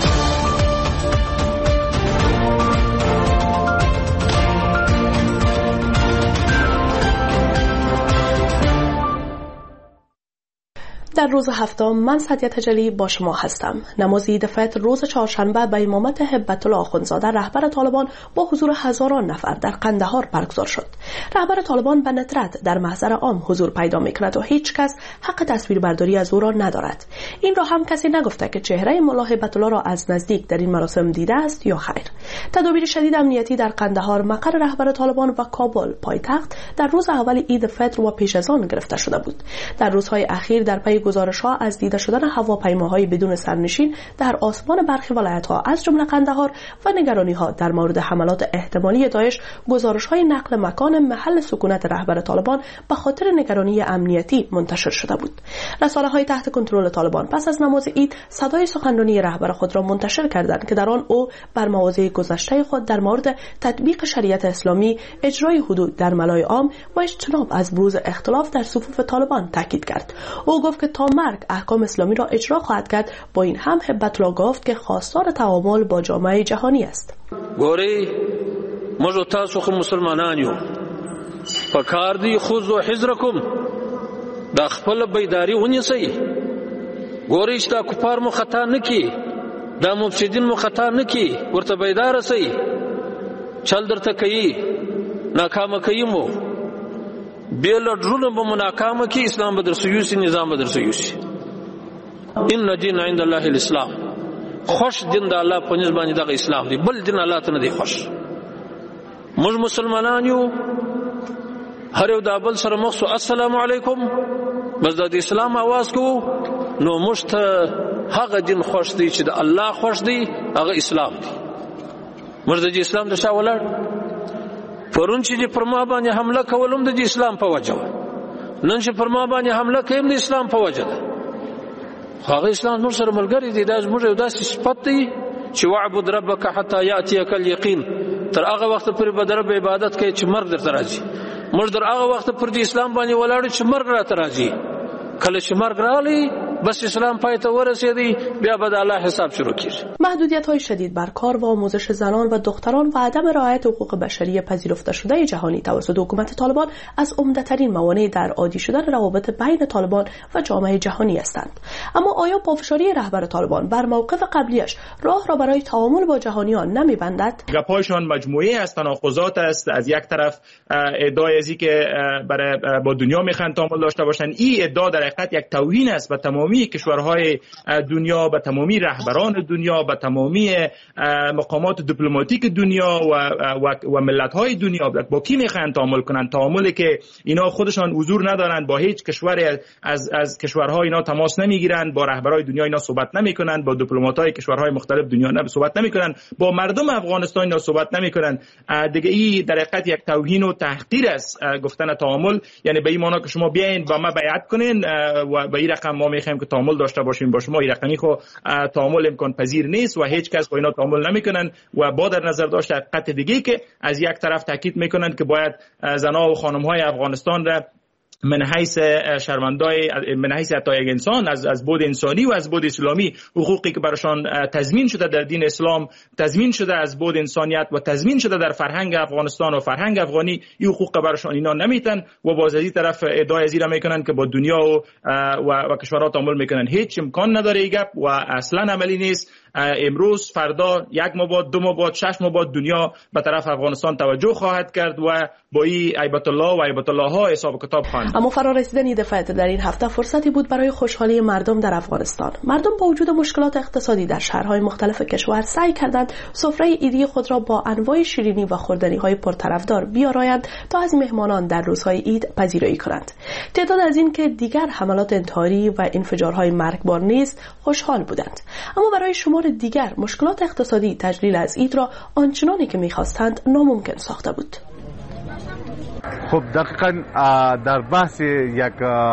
در روز هفتم من سعدیه تجلی با شما هستم. نماز عید فطر روز چهارشنبه به امامت هبت الله آخوندزاده رهبر طالبان با حضور هزاران نفر در قندهار برگزار شد. رهبر طالبان به ندرت در محضر عام حضور پیدا میکند و هیچ کس حق تصویربرداری از او را ندارد. این را هم کسی نگفته که چهره ملا هبت الله را از نزدیک در این مراسم دیده است یا خیر. تدابیر شدید امنیتی در قندهار مقر رهبر طالبان و کابل پایتخت در روز اول عید فطر و پیش از آن گرفته شده بود. در روزهای اخیر در پی گزارش‌ها از دیده شدن هواپیماهای بدون سرنشین در آسمان برخی ولایت‌ها از جمله قندهار و نگرانی‌ها در مورد حملات احتمالی داعش، گزارش‌های نقل مکان محل سکونت رهبر طالبان به خاطر نگرانی امنیتی منتشر شده بود. رسانه‌های تحت کنترل طالبان پس از نماز عید صدای سخنرانی رهبر خود را منتشر کردند که در آن او بر مواضع گذشته خود در مورد تطبیق شریعت اسلامی، اجرای حدود در ملای عام و اجتناب از بروز اختلاف در صفوف طالبان تاکید کرد. او گفت که تا مرگ احکام اسلامی را اجرا خواهد کرد. با این هم هبت الله گفت که خواستار تعامل با جامعه جهانی است. ګورئ موږ تاسو خو مسلمانان یو، پکار دی خذوا حذرکم، د خپل بیداری ونیسئ. ګورئ چې دا کفار مو خطا نه کړي، دا مفسدین مو خطا نه کړي، ورته بیدار سئ. چل درته کوي، ناکامه کوي مو، بې له ډرونه به مو ناکامه کړي، اسلام به درسه یوسي، نظام به درسه یوسي. ان دین عند الله الاسلام، خوش دین د الله په نسبت باندې دغه اسلام دی، بل دین الله ته نه دی خوش. موږ مسلمانان یو، هر یو د بل سره مخ سو السلام علیکم، بس د اسلام आवाज کو نو موږ ته هغه دین خوش دی چې د الله خوش دی، هغه اسلام دی. موږ د اسلام د شاولر پرون چې پر ما باندې حمله کولم د اسلام په وجه، نن چې پر ما باندې حمله کوي د اسلام په وجه ده. هغه اسلام نور سره ملګری دی، دا زموږ یو داسې صفت دی چې وعبد ربک حتی یاتیک الیقین، تر هغه وخت پورې به د رب عبادت کوي چې مرګ درته راځي. موږ در هغه وخت پر دې اسلام باندې ولاړ چې مرګ راته راځي. کله چې مرګ راغلی بس اسلام پای ته ورسیدی، بیا به د الله حساب شروع کیږي. محدودیت‌های شدید بر کار و آموزش زنان و دختران و عدم رعایت حقوق بشری پذیرفته شده جهانی توسط حکومت طالبان از عمده‌ترین موانع در عادی شدن روابط بین طالبان و جامعه جهانی هستند. اما آیا پافشاری رهبر طالبان بر موقف قبلیش راه را برای تعامل با جهانیان نمی‌بندد؟ گپ‌هایشان مجموعه از تناقضات است. از یک طرف ادعای ازی که برای با دنیا میخوان تعامل داشته باشند، این ادعا در حقیقت یک توهین است به تمامی کشورهای دنیا، به تمامی رهبران دنیا، به تمامی مقامات دیپلماتیک دنیا و و, و ملت‌های دنیا. با کی میخوان تعامل کنند؟ تعاملی که اینا خودشان حضور ندارند، با هیچ کشوری از از کشورها اینا تماس نمیگیرند، با رهبرای دنیا اینا صحبت نمیکنند، با دیپلمات‌های کشورهای مختلف دنیا نه صحبت نمیکنند، با مردم افغانستان اینا صحبت نمیکنند. دیگه این در حقیقت یک توهین و تحقیر است گفتن تعامل، یعنی به این معنی که شما بیاین با ما بیعت کنین و به این رقم ما میخوایم که تعامل داشته باشیم با شما. این رقمی خو تعامل امکان پذیر نیست و هیچ کس با اینا تعامل نمیکنن. و با در نظر داشت حقیقت دیگه که از یک طرف تاکید میکنن که باید زنها و خانم‌های افغانستان را من حیث شرمندای من حیث حتی یک انسان از از بود انسانی و از بود اسلامی، حقوقی که براشان تضمین شده در دین اسلام، تضمین شده از بود انسانیت و تضمین شده در فرهنگ افغانستان و فرهنگ افغانی، این حقوق براشان اینا نمیتن و باز از این طرف ادعای زیرا میکنن که با دنیا و و, و کشورها تعامل میکنن. هیچ امکان نداره این گپ و اصلا عملی نیست. امروز فردا یک ماه بعد، دو ماه بعد، شش ماه بعد دنیا به طرف افغانستان توجه خواهد کرد و با این ایبت الله و ایبت الله ها حساب کتاب خواهند. اما فرارسیدن عید فطر در این هفته فرصتی بود برای خوشحالی مردم در افغانستان. مردم با وجود مشکلات اقتصادی در شهرهای مختلف کشور سعی کردند سفره عیدی خود را با انواع شیرینی و خوردنی‌های پرطرفدار بیارایند تا از مهمانان در روزهای عید پذیرایی کنند. تعداد از این که دیگر حملات انتحاری و انفجارهای مرگبار نیست خوشحال بودند. اما برای شمار دیگر مشکلات اقتصادی تجلیل از عید را آنچنانی که می‌خواستند ناممکن ساخته بود. خب دقیقاً در بحث یک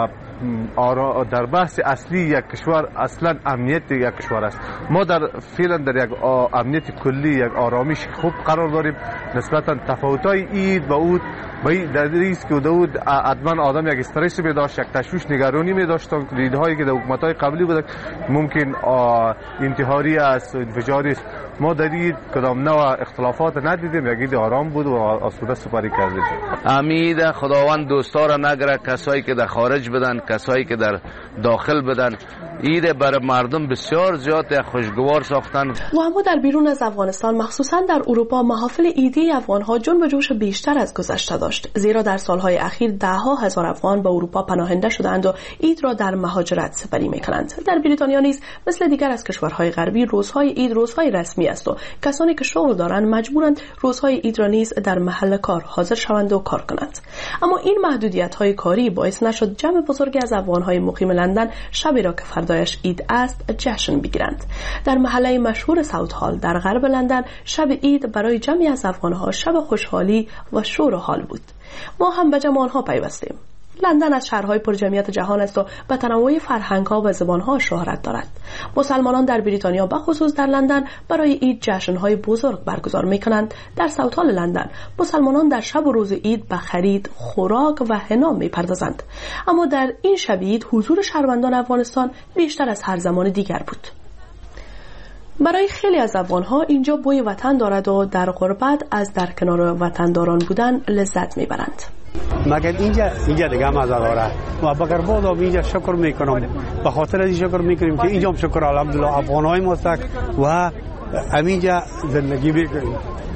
آرا در بحث اصلی یک کشور اصلا امنیت یک کشور است. ما در فعلا در یک امنیت کلی، یک آرامش خوب قرار داریم. نسبتا تفاوت‌های عید و عود بایی در ریسک که داود ادمن آدم یک استرس می داشت، یک تشویش نگرانی می داشت. دیدهایی که در حکومت‌های قبلی بود ممکن انتحاری است، انفجاری است. ما در این کدام نوع اختلافات ندیدیم. یک عید آرام بود و آسوده سپری کردیم. امید خداوند دوستا را نگره، کسایی که در خارج بدن، کسایی که در داخل بدن. عید برای مردم بسیار زیاد خوشگوار ساختن. و اما در بیرون از افغانستان، مخصوصا در اروپا، محافل عیدی افغان‌ها جنب و جوش بیشتر از گذشته داشت، زیرا در سالهای اخیر ده‌ها هزار افغان به اروپا پناهنده شدند و عید را در مهاجرت سپری می‌کنند. در بریتانیا نیز مثل دیگر از کشورهای غربی روزهای عید روزهای رسمی است و کسانی که شغل دارند مجبورند روزهای عید را نیز در محل کار حاضر شوند و کار کنند. اما این محدودیت‌های کاری باعث نشد جمع بزرگی از افغان‌های مقیم لندن شبی را که فردایش عید است جشن بگیرند. در محله مشهور ساوت هال در غرب لندن شب عید برای جمعی از افغان‌ها شب خوشحالی و شور و حال بود. ما هم به جمع آنها پیوستیم. لندن از شهرهای پرجمعیت جهان است و به تنوع فرهنگ‌ها و زبان‌ها شهرت دارد. مسلمانان در بریتانیا به خصوص در لندن برای عید جشن‌های بزرگ برگزار می‌کنند. در ساوت هال لندن مسلمانان در شب و روز عید به خرید، خوراک و حنا می‌پردازند. اما در این شب عید حضور شهروندان افغانستان بیشتر از هر زمان دیگر بود. برای خیلی از افغان‌ها اینجا بوی وطن دارد و در غربت از در کنار وطنداران بودن لذت می‌برند. مگر اینجا اینجا دیگه مزه داره و بگر باز اینجا شکر میکنم، به خاطر از شکر میکنیم که اینجا هم شکر الحمدلله افغانای ماست و همینجا زندگی میکنیم.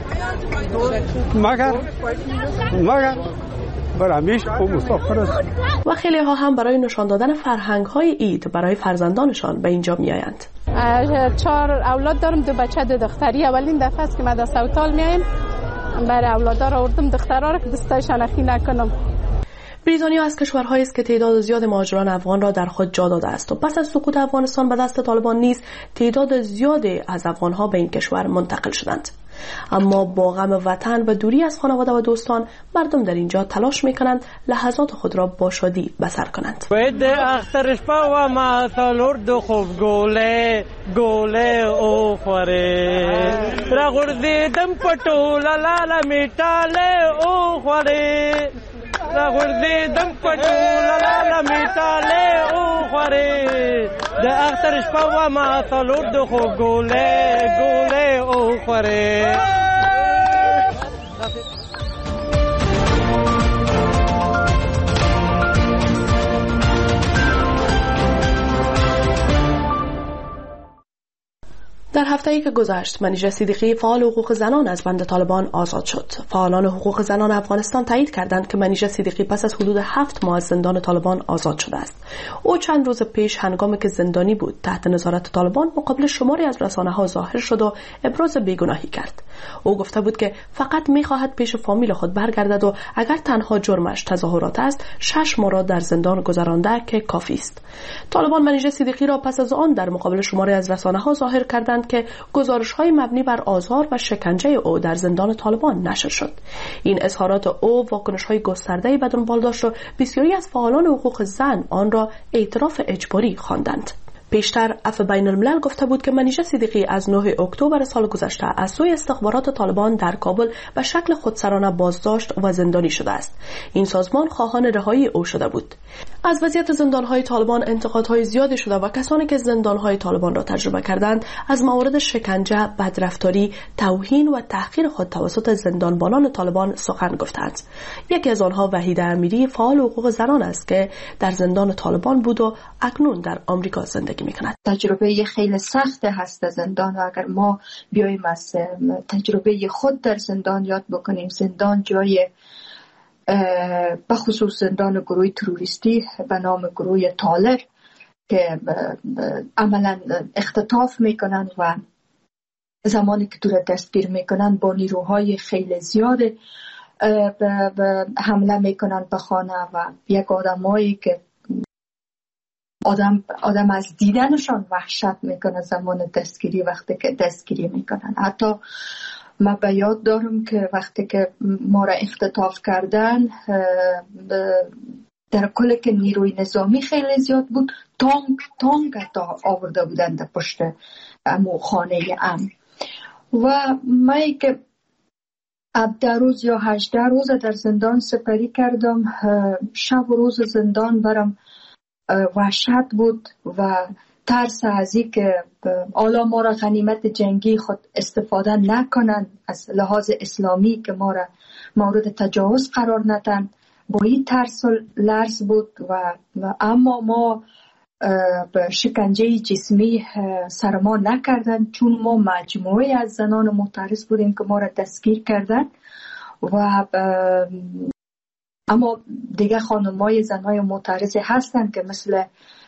مگر مگر برایش او مسافر است. و خیلی ها هم برای نشان دادن فرهنگ های عید برای فرزندانشان به اینجا میآیند. چهار اولاد دارم، دو بچه دو دختری. اولین دفعه است که ما در ساوت هال میایم. برای اولادا را آوردم، دخترها را که دستایشان اخی نکنم. بریتانیا از کشورهایی است که تعداد زیاد مهاجران افغان را در خود جا داده است و پس از سقوط افغانستان به دست طالبان نیز تعداد زیادی از افغانها به این کشور منتقل شدند. اما با غم وطن و دوری از خانواده و دوستان مردم در اینجا تلاش میکنند لحظات خود را با شادی بسر کنند. باید اخترش پا و معطالور دو خوب گوله گوله او خوره را غرزیدم پتول لالا میتاله او خوره را غرزیدم پتول لالا میتاله او خوره د اخترش پا و معطالور دو خوب گوله گوله او خوره. در هفته‌ای که گذشت منیژه صدیقی فعال حقوق زنان از بند طالبان آزاد شد. فعالان حقوق زنان افغانستان تایید کردند که منیژه صدیقی پس از حدود هفت ماه از زندان طالبان آزاد شده است. او چند روز پیش هنگامی که زندانی بود تحت نظارت طالبان مقابل شماری از رسانه‌ها ظاهر شد و ابراز بیگناهی کرد. او گفته بود که فقط می‌خواهد پیش فامیل خود برگردد و اگر تنها جرمش تظاهرات است شش ماه را در زندان گذرانده که کافی است. طالبان منیژه صدیقی را پس از آن در مقابل شماری از رسانه‌ها ظاهر کردند که گزارش‌های مبنی بر آزار و شکنجه او در زندان طالبان نشر شد. این اظهارات او واکنش‌های گسترده‌ای به دنبال داشت و بسیاری از فعالان حقوق زن آن را اعتراف اجباری خواندند. پیشتر عفو بین الملل گفته بود که منیژه صدیقی از نه اکتبر سال گذشته از سوی استخبارات طالبان در کابل به شکل خودسرانه بازداشت و زندانی شده است. این سازمان خواهان رهایی او شده بود. از وضعیت زندان‌های طالبان انتقادهای زیادی شده و کسانی که زندان‌های طالبان را تجربه کردند از موارد شکنجه، بدرفتاری، توهین و تحقیر خود توسط زندانبانان طالبان سخن گفتند. یکی از آنها وحیده امیری فعال حقوق زنان است که در زندان طالبان بود و اکنون در آمریکا زندگی می‌کند. تجربه خیلی سخت هست زندان و اگر ما بیایم از تجربه خود در زندان یاد بکنیم، زندان جای به خصوص زندان گروه تروریستی به نام گروه تالر که عملا اختطاف میکنن و زمانی که تو را دستگیر میکنن با نیروهای خیلی زیاد حمله میکنن به خانه و یک آدمایی که آدم آدم از دیدنشان وحشت میکنه زمان دستگیری وقتی که دستگیری میکنن. حتی ما به یاد دارم که وقتی که ما را اختطاف کردن در کل که نیروی نظامی خیلی زیاد بود، تانک تانک تا آورده بودن در پشت امو خانه ام و ما که هفده روز یا هجده روز در زندان سپری کردم. شب و روز زندان برام وحشت بود و ترس از این که حالا ما را غنیمت جنگی خود استفاده نکنن، از لحاظ اسلامی که ما را مورد تجاوز قرار ندن، با این ترس و لرز بود و, و اما ما به شکنجه جسمی سر ما نکردن چون ما مجموعه از زنان معترض بودیم که ما را دستگیر کردن و اما دیگه خانمای زنای معترض هستن که مثل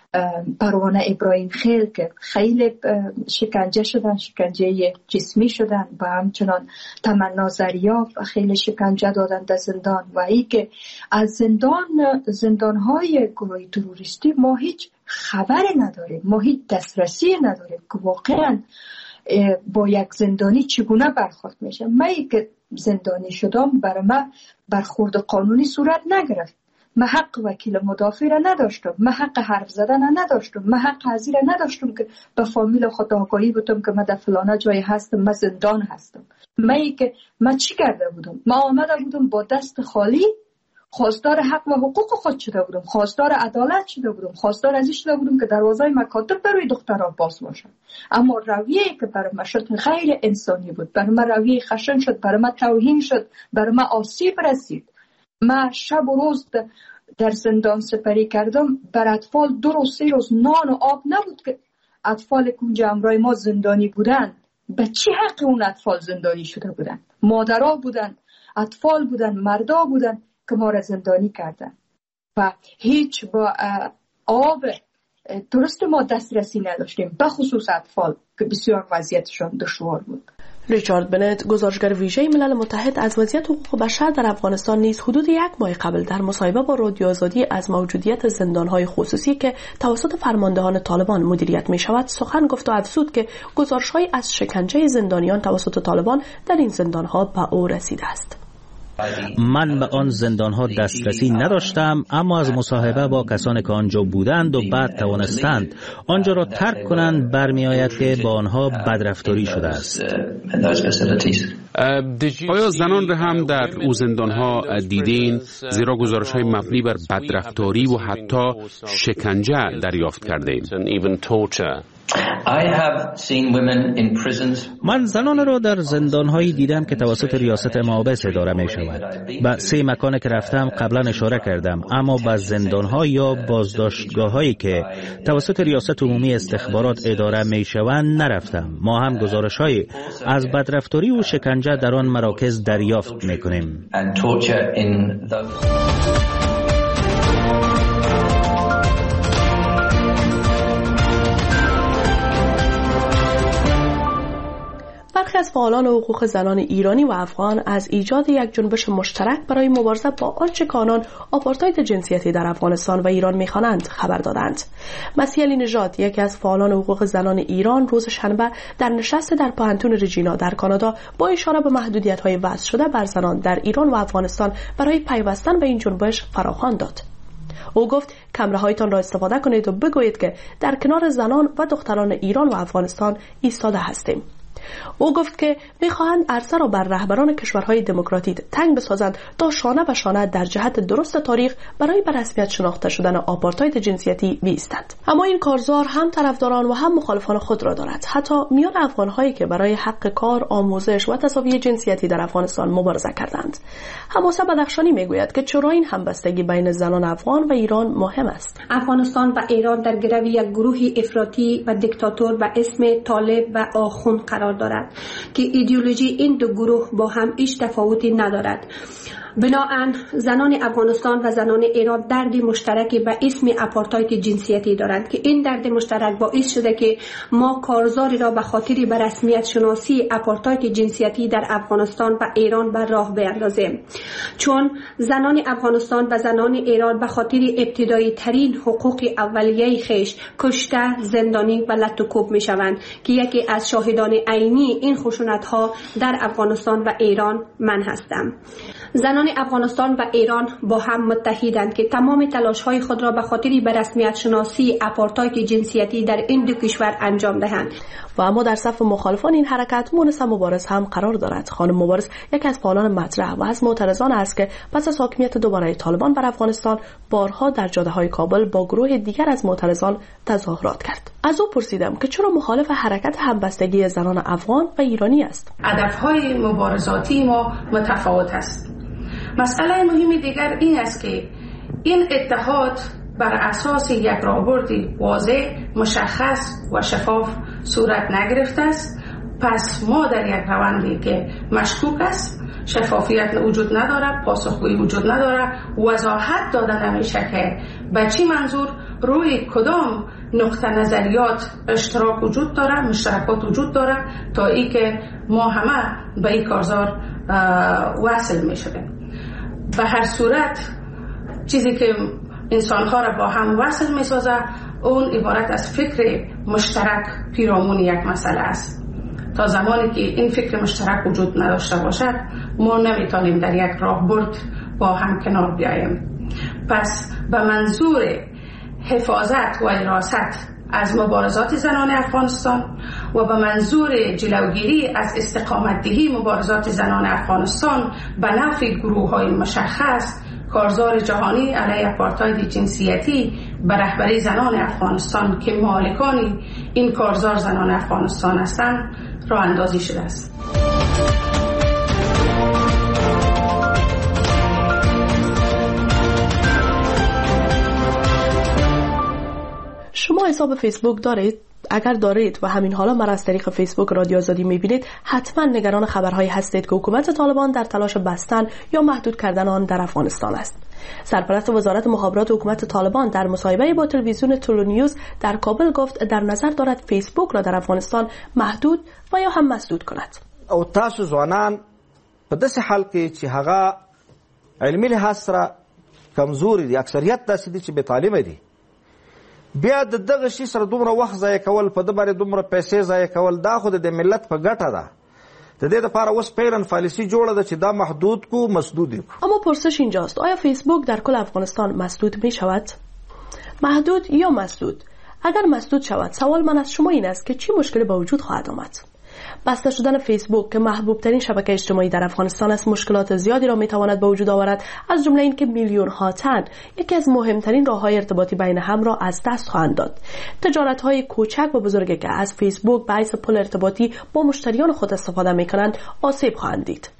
پروانه ابراهیم خیل که خیلی شکنجه شدن، شکنجه جسمی شدن، و همچنان تمنا زریاب خیلی شکنجه دادن در زندان. و ای که از زندان زندانهای گروه تروریستی ما هیچ خبری نداریم، ما هیچ دسترسی نداریم که واقعا با یک زندانی چگونه برخورد میشه. من که زندانی شدم برای من برخورد قانونی صورت نگرفت. من حق وکیل مدافع را نداشتم، من حق حرف زدن را نداشتم، من حق حاضر را نداشتم که به فامیل خود آگاهی بدم که من در فلانه جای هستم، من زندان هستم. من که من چی کرده بودم؟ من آمده بودم با دست خالی، خواستار حق و حقوق خود شده بودم، خواستار عدالت شده بودم، خواستار ازی شده بودم که دروازه مکاتب برای دخترها باز باشن. اما رویه‌ای که برای من شد غیر انسانی بود، برای من رویه خشن شد، برای من توهین شد، برای من آسیب رسید. من شب و روز در زندان سپری کردم، بر اطفال دو روز سه روز نان و آب نبود که اطفال کنجا همراه ما زندانی بودن. به چی حق اون اطفال زندانی شده بودن؟ مادرها بودن، اطفال بودن، مردا بودن که ما را زندانی کردن و هیچ با آب درست ما دسترسی نداشتیم، به خصوص اطفال که بسیار وضعیتشان دشوار بود. ریچارد بنت، گزارشگر ویژه ملل متحد از وضعیت حقوق بشر در افغانستان، نیز حدود یک ماه قبل در مصاحبه با رادیو آزادی از موجودیت زندان‌های خصوصی که توسط فرماندهان طالبان مدیریت می‌شود سخن گفت و افزود که گزارش‌هایی از شکنجه زندانیان توسط طالبان در این زندان‌ها به او رسیده است. من به آن زندان‌ها دسترسی نداشتم، اما از مصاحبه با کسانی که آنجا بودند و بعد توانستند آنجا را ترک کنند برمی‌آید که با آنها بدرفتاری شده است. آیا زنان را هم در او زندان‌ها دیدین؟ زیرا گزارش‌های مبنی بر بدرفتاری و حتی شکنجه دریافت کردیم. من زنان را در زندان‌هایی دیدم که توسط ریاست مابس اداره می‌شود. به سه مکان که رفتم قبلا اشاره کردم، اما به زندان‌ها یا بازداشتگاه‌هایی که توسط ریاست عمومی استخبارات اداره می‌شوند نرفتم. ما هم گزارش‌های از بدرفتاری و شکنجه در آن مراکز دریافت می‌کنیم. برخی از فعالان حقوق زنان ایرانی و افغان از ایجاد یک جنبش مشترک برای مبارزه با آنچه که آنان آپارتاید جنسیتی در افغانستان و ایران می‌خوانند خبر دادند. مسیح علی نژاد، یکی از فعالان حقوق زنان ایران، روز شنبه در نشست در پانتون رجینا در کانادا با اشاره به محدودیت‌های وضع شده بر زنان در ایران و افغانستان برای پیوستن به این جنبش فراخوان داد. او گفت کامراهایتان را استفاده کنید و بگویید که در کنار زنان و دختران ایران و افغانستان ایستاده هستیم. او گفت که می‌خواهند عرصه را بر رهبران کشورهای دموکراتیک تنگ بسازند تا شانه به شانه در جهت درست تاریخ برای به رسمیت شناخته شدن آپارتاید جنسیتی بایستند. اما این کارزار هم طرفداران و هم مخالفان خود را دارد. حتی میان افغان‌هایی که برای حق کار، آموزش و تساوی جنسیتی در افغانستان مبارزه کردند. حماسه بدخشانی میگوید که چرا این همبستگی بین زنان افغان و ایران مهم است. افغانستان و ایران در گرو یک گروه افراطی و دیکتاتور به اسم طالب و آخوند قرار دارد که ایدئولوژی این دو گروه با هم هیچ تفاوتی ندارد. بنابراین زنان افغانستان و زنان ایران درد مشترکی به اسم آپارتاید جنسیتی دارند که این درد مشترک باعث شده که ما کارزاری را به خاطر به رسمیت شناسی آپارتاید جنسیتی در افغانستان و ایران بر راه بیاندازیم، چون زنان افغانستان و زنان ایران به خاطر ابتدایی ترین حقوق اولیه خیش کشته، زندانی و لطوکوب می شوند که یکی از شاهدان عینی این خشونت ها در افغانستان و ایران من هستم. زنان افغانستان و ایران با هم متحدند که تمام تلاش‌های خود را به خاطر به رسمیت شناسی آپارتاید جنسیتی در این دو کشور انجام دهند. و اما در صف مخالفان این حرکت مونس مبارز هم قرار دارد. خانم مبارز یکی از فعالان مطرح و از معترضان است که پس از حاکمیت دوباره طالبان بر افغانستان بارها در جاده‌های کابل با گروه دیگر از معترضان تظاهرات کرد. از او پرسیدم که چرا مخالف حرکت همبستگی زنان افغان و ایرانی است. هدف‌های مبارزاتی ما متفاوت است. مسئله مهمی دیگر این است که این اتحاد بر اساس یک راهبرد واضح، مشخص و شفاف صورت نگرفته است. پس ما در یک روندی که مشکوک است، شفافیت وجود نداره، پاسخگویی وجود نداره، وضاحت داده نمیشه که به چی منظور روی کدام نقطه نظریات اشتراک وجود داره، مشترکات وجود داره تا ای که ما همه به این کارزار وصل می شدیم. به هر صورت چیزی که انسانها را با هم وصل می سازه اون عبارت از فکر مشترک پیرامون یک مسئله است. تا زمانی که این فکر مشترک وجود نداشته باشد ما نمیتونیم در یک راهبرد با هم کنار بیاییم. پس به منظور حفاظت و حراست از مبارزات زنان افغانستان و به منظور جلوگیری از استقامت دهی مبارزات زنان افغانستان به نفع گروه های مشخص، کارزار جهانی علیه آپارتاید جنسیتی به رهبری زنان افغانستان که مالکان این کارزار زنان افغانستان هستند راه اندازی شده است. شما حساب فیسبوک دارید؟ اگر دارید و همین حالا مرا از طریق فیسبوک رادیو آزادی میبینید، حتما نگران خبرهایی هستید که حکومت طالبان در تلاش بستن یا محدود کردن آن در افغانستان است. سرپرست وزارت مخابرات حکومت طالبان در مصاحبه با تلویزیون تولو نیوز در کابل گفت در نظر دارد فیسبوک را در افغانستان محدود و یا هم مسدود کند. او تاسو ځوانان په داسې حال کې چې هغه علمي لحاظ سره کمزوري دي، اکثریت داسې دي چې بې تعلیمه دي، بیا د دغه شي سره دومره وخت ضایع کول، په ده باندې دومره پیسې ضایع کول، دا خو د ملت په ګټه ده. د دې لپاره اوس پیرن پالیسی جوړه ده چې دا محدود کو مسدود کو. اما پرسش اینجاست، آیا فیسبوک در کل افغانستان مسدود می شود؟ محدود یا مسدود؟ اگر مسدود شود، سوال من از شما این است که چی مشکلی به وجود خواهد آمد؟ بسته شدن فیسبوک که محبوب ترین شبکه اجتماعی در افغانستان است مشکلات زیادی را میتواند به وجود آورد، از جمله اینکه میلیون ها تن یکی از مهمترین راههای ارتباطی بین هم را از دست خواهند داد. تجارت های کوچک و بزرگی که از فیسبوک به حیث پل ارتباطی با مشتریان خود استفاده میکنند آسیب خواهند دید.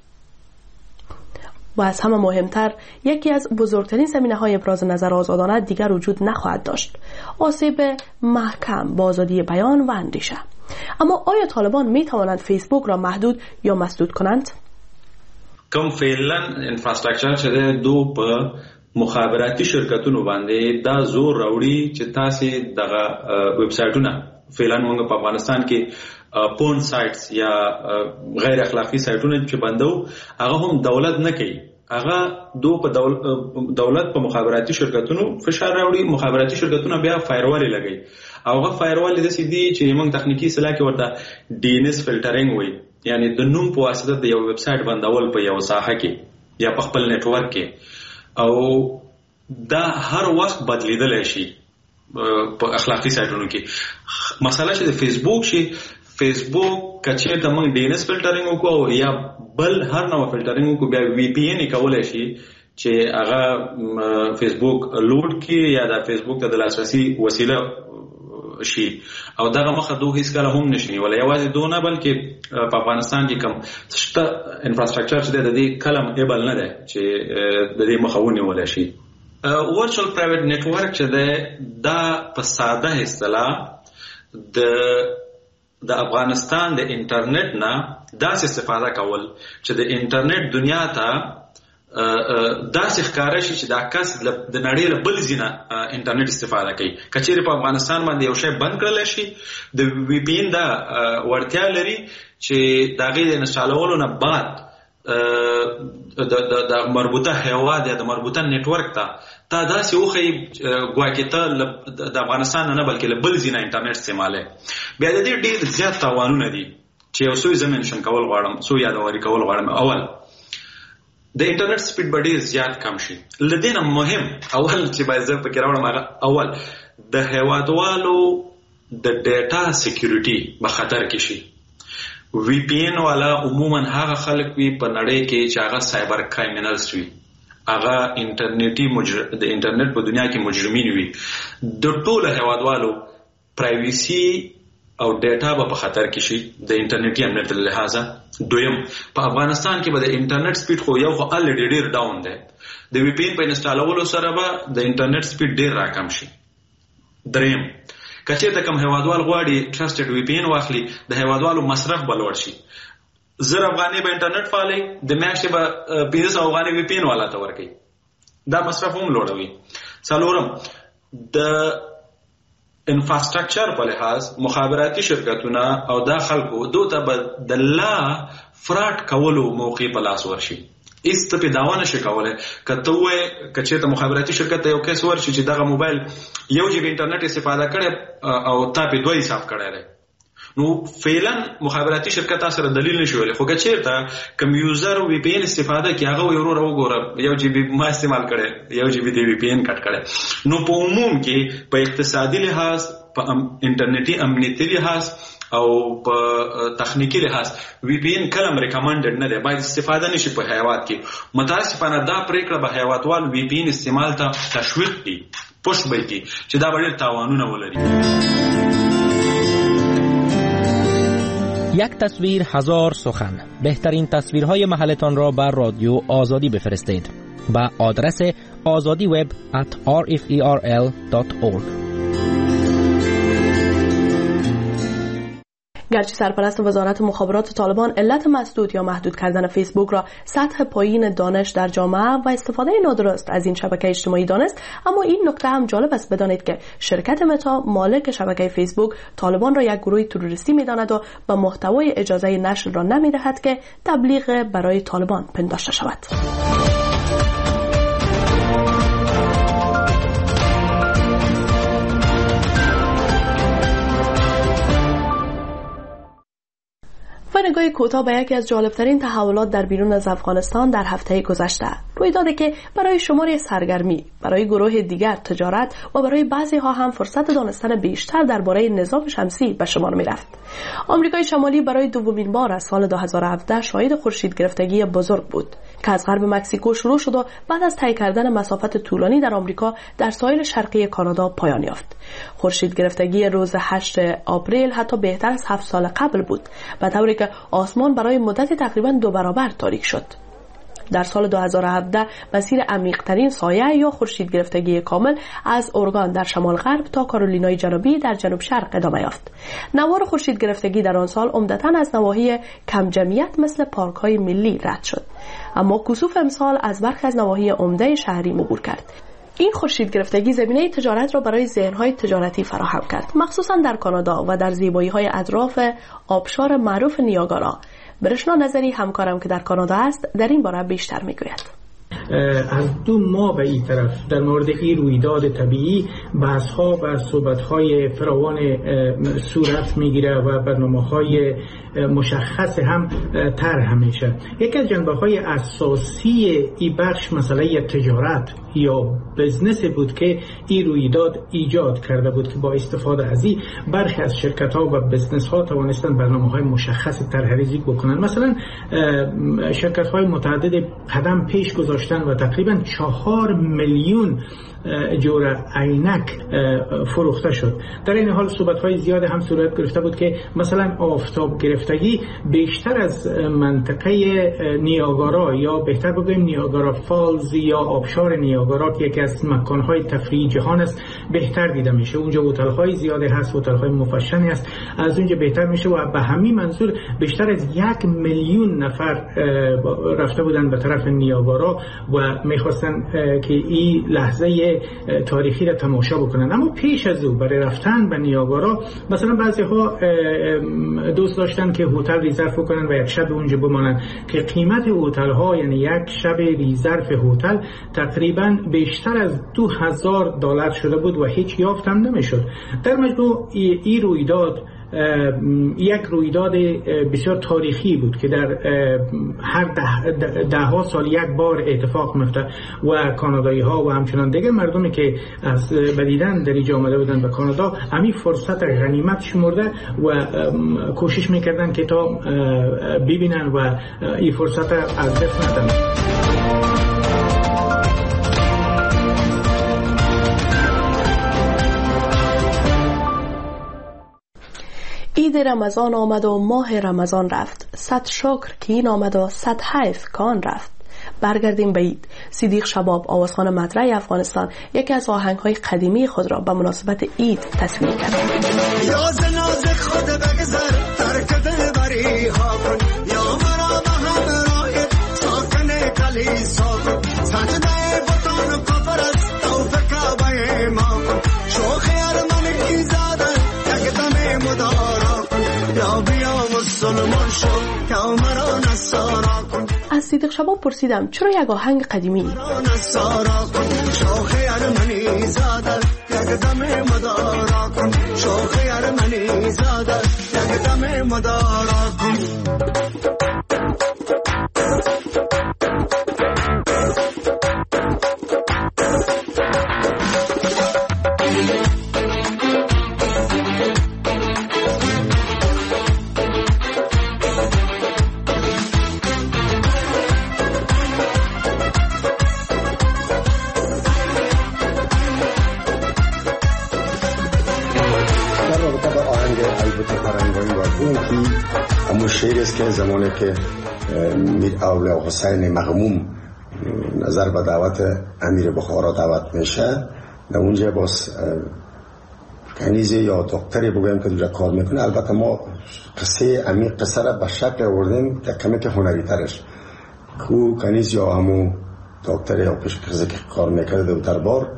و از همه مهمتر، یکی از بزرگترین زمینه‌های ابراز نظر آزادانه دیگر وجود نخواهد داشت: آسیب محکم با آزادی بیان و اندیشه. اما آیا طالبان می توانند فیسبوک را محدود یا مسدود کنند؟ کوم فعلا انفراستراکچر چې دو په مخابراتي شرکتونو باندې دا زور راوړي چې تاسو دغه ویب سایټونه فعلا موږ په افغانستان کې پون سایټس یا غیر اخلاقی سایټونه چې بندو، هغه هم دولت نه کوي، هغه دو په دولت په مخابراتي شرکتونو فشار راوړي، مخابراتي شرکتونه بیا فایروال لګي، هغه فایروال د سیدی چې موږ تخنیکی اصطلاح کې ورته ډي ان اس فلټرینګ وایي، یعنی د نوم په واسطه د یو ویب سایټ بندول په یو ساحه کې یا په خپل نت ورک کې، او دا هر وخت بدلیدل شي په اخلاقی سایټونو کې. مسله چې د فیسبوک شي، فیسبوک کچې ته موږ ډي ان اس فلټرینګ وکړو یا بل هر نوع فلټرینګ وکړو، بیا وی پی ان کولای شي چې هغه فیسبوک لوډ کړي یا د فیسبوک ته د لاسرسي وسیله شي، او دغه مخه دوه هیڅ کله هم نشي ولا یوازې دوه نه بلکې په افغانستان کې کم شته انفراستراکچر چې د دې کلم ایبل نه ده چې د دې مخاوني ولا شي. ورچوال پرایویټ نتورک چې ده دا په ساده اصطلاح د د افغانستان د انټرنیټ نه داسې استفاده کول چې د انټرنیټ دنیا ته داسې ښکاره شي چې دا کس د نړۍ له بل ځای نه انټرنیټ استفاده کوي. که چیرې په افغانستان باندې یو شی بند کړلی شي، د وی پی ان دا وړتیا لري چې د هغې د انسټالولو نه بعد د مربوطه هیواد یا د مربوطه نیټورک ته تا داسې وښیي ګواکې ته د افغانستان نه بلکې له بل ځای نه انټرنیټ استعمالوي. بیا د دې ډېر زیات تاوانونه دي چې یو څو یې زه منشن کول غواړم، څو یادواري کول غواړم. اول، د انټرنیټ سپیډ به ډېر زیات کم شي. له دې نه مهم اول چې باید زه پکې راوړم هغه اول د هیوادوالو د ډیټا سکیورټي به خطر کې شي. وی پی ان والا عموما هغه خلک وي په نړۍ کې چې هغه سایبر کرایمینلز وي، هغه انټرنیټي مجر... د انټرنیټ په دنیا کې مجرمین وي. د ټولو هیوادوالو پرایویسي او ډیټا به په خطر کې شي د انټرنیټي امنیت له لحاظه. دویم، په افغانستان کې به د انټرنیټ سپیډ خو یو خو الریډي ډېر ډاون دی، د وی پی ان په انسټالولو سره به د انټرنیټ سپیډ ډېر راکم شي. دریم، که چېرته کوم هیوادوال غواړي ټرسټډ وی پی ان واخلي، د هیوادوالو مصرف به لوړ شي. زر افغانۍ به انټرنیټ فعالوي، د میاشتې به پنځه سوه افغانۍ وی پی ان والا ته ورکوي، دا مصرف هم لوړوي. څلورم، د انفراستراکچر په لحاظ مخابراتي شرکتونه او دا خلکو دوی ته به د لا فراډ کولو موقع په لاس ورشي. ایست په داونه شي کوله کته وې کچې ته مخابراتي شرکت ته یو کیس ورشي چې دغه موبایل یو جی بی انټرنیټ استفاده کړي او تا په دوی حساب کړی نو فعلا مخابراتي شرکت سره دلیل نشي ویل. خو کچې ته کم یوزر وی پی ان استفاده کوي هغه یو ورو وګوره یو جی بی ما استعمال کړي یو جی بی دی وی پی ان کټ کړي. نو په عموم کې په اقتصادي لحاظ په انټرنیټي امنیتي لحاظ او په تخنیکی لحاظ وی پی ان کلم ریکمندډ نه دی باید استفاده نشي په حیوات کې. متاسفانه دا پریکړه به حیواتوال وی پی ان استعمال ته تشویق کوي پوش به کوي چې دا ډېر تاوانونه ولري. یک تصویر هزار سخن. بهترین تصویرهای محلتان را بر رادیو آزادی بفرستید به آدرس آزادی وب ات آر اف ای آر ال دات اورگ. گرچه سرپرست وزارت مخابرات طالبان علت مسدود یا محدود کردن فیسبوک را سطح پایین دانش در جامعه و استفاده نادرست از این شبکه اجتماعی دانست، اما این نکته هم جالب است بدانید که شرکت متا مالک شبکه فیسبوک طالبان را یک گروه تروریستی می‌داند و به محتوای اجازه نشر را نمی‌دهد که تبلیغ برای طالبان پنداشته شود. و نگاهی کوتاه به یکی از جالبترین تحولات در بیرون از افغانستان در هفته گذشته. رویدادی که برای شماری سرگرمی، برای گروه دیگر تجارت و برای بعضی ها هم فرصت دانستن بیشتر درباره نظام شمسی به شمار می رفت. آمریکای شمالی برای دومین بار از سال دو هزار و هفده شاهد خورشید گرفتگی بزرگ بود که از غرب مکزیکو شروع شد و بعد از طی کردن مسافت طولانی در آمریکا در ساحل شرقی کانادا پایان یافت. خورشید گرفتگی روز هشتم آپریل حتی بهتر از هفت سال قبل بود، به طوری که آسمان برای مدت تقریبا دو برابر تاریک شد. در سال دو هزار و هفده مسیر عمیق‌ترین سایه یا خورشید گرفتگی کامل از اورگان در شمال غرب تا کارولینای جنوبی در جنوب شرق ادامه یافت. نوار خورشید گرفتگی در آن سال عمدتاً از نواحی کم جمعیت مثل پارک‌های ملی رد شد، اما کسوف امسال از برخی از نواحی عمده شهری عبور کرد. این خورشید گرفتگی زمینه تجارت را برای ذهن‌های تجارتی فراهم کرد، مخصوصاً در کانادا و در زیبایی‌های اطراف آبشار معروف نیاگارا. برشنا نظری همکارم که در کانادا است در این باره بیشتر میگوید. از دو ماه به این طرف در مورد این رویداد طبیعی بحث‌ها و صحبت‌های فراوان صورت میگیره و برنامه‌های مشخص هم طرح میشه. یکی از جنبه‌های اساسی این بخش مسئله تجارت یا بزنس بود که این رویداد ایجاد کرده بود که با استفاده از این برخی از شرکت‌ها و بزنس‌ها توانستن برنامه‌های مشخص طرح‌ریزی بکنن. مثلا شرکت‌های متعدد قدم پیش گذاشتن و تقریبا چهار میلیون جور عینک فروخته شد. در این حال صحبت‌های زیاد هم صورت گرفته بود که مثلا آفتاب گرفتگی بیشتر از منطقه نیاگارا یا بهتر بگویم نیاگارا فالز یا آبشار نیاگارا که یکی از مکان‌های تفریحی جهان است بهتر دیده میشه. اونجا هتل‌های زیادی هست، هتل‌های مفشنی هست، از اونجا بهتر میشه و به همین منظور بیشتر از یک میلیون نفر رفته بودن به طرف نیاگارا و میخواستن که این لحظه تاریخی را تماشا بکنن. اما پیش از او برای رفتن به نیاگارا مثلا بعضی ها دوست داشتن که هتل ریزرو کنن و یک شب اونجا بمانن که قیمت هتل ها یعنی یک شب ریزرو هتل تقریبا بیشتر از دو هزار دلار شده بود و هیچ یافت هم نمیشد. در مجموع این رویداد یک رویداد بسیار تاریخی بود که در هر ده, ده, ده ها سال یک بار اتفاق میفته و کانادایی ها و همچنان دیگر مردمی که از بدیدن در اینجا آمده بودن به کانادا همین فرصت غنیمت شمرده و کوشش میکردن که تا ببینن و این فرصت از دست ندن. عید رمضان آمد و ماه رمضان رفت، صد شکر که این آمد و صد حیف که آن رفت. برگردیم به عید. صدیق شباب آوازخوان مطرح افغانستان یکی از آهنگ‌های قدیمی خود را به مناسبت عید تصویر کرد. یا زنازک خود بگذر ترک دل بری ها کن، یا مرا به همراهت ساکن کلیسا کن، سجده بطان کفر است توفه کعبه ما کن، شوخ ارمن ایزا مدارا کن یا بیا مسلمان شو یا مرا نصارا کن. از صدیق شباب پرسیدم چرا یک آهنگ قدیمی نصارا کن شوخ ارمنی زاده یک دم مدارا کن شوخ ارمنی زاده یک دم مدارا کن. شعر است که زمانی که میر اولیاء حسین مغموم نظر به دعوت امیر بخارا دعوت میشه، در اونجا باز کنیزی یا دکتری بگویم که اونجا کار میکنه. البته ما قصه امیر قصه را به شکل آوردیم که کمی که هنری ترش کو کنیز یا همو دکتری یا پیشکسوتی که کار میکرده در دربار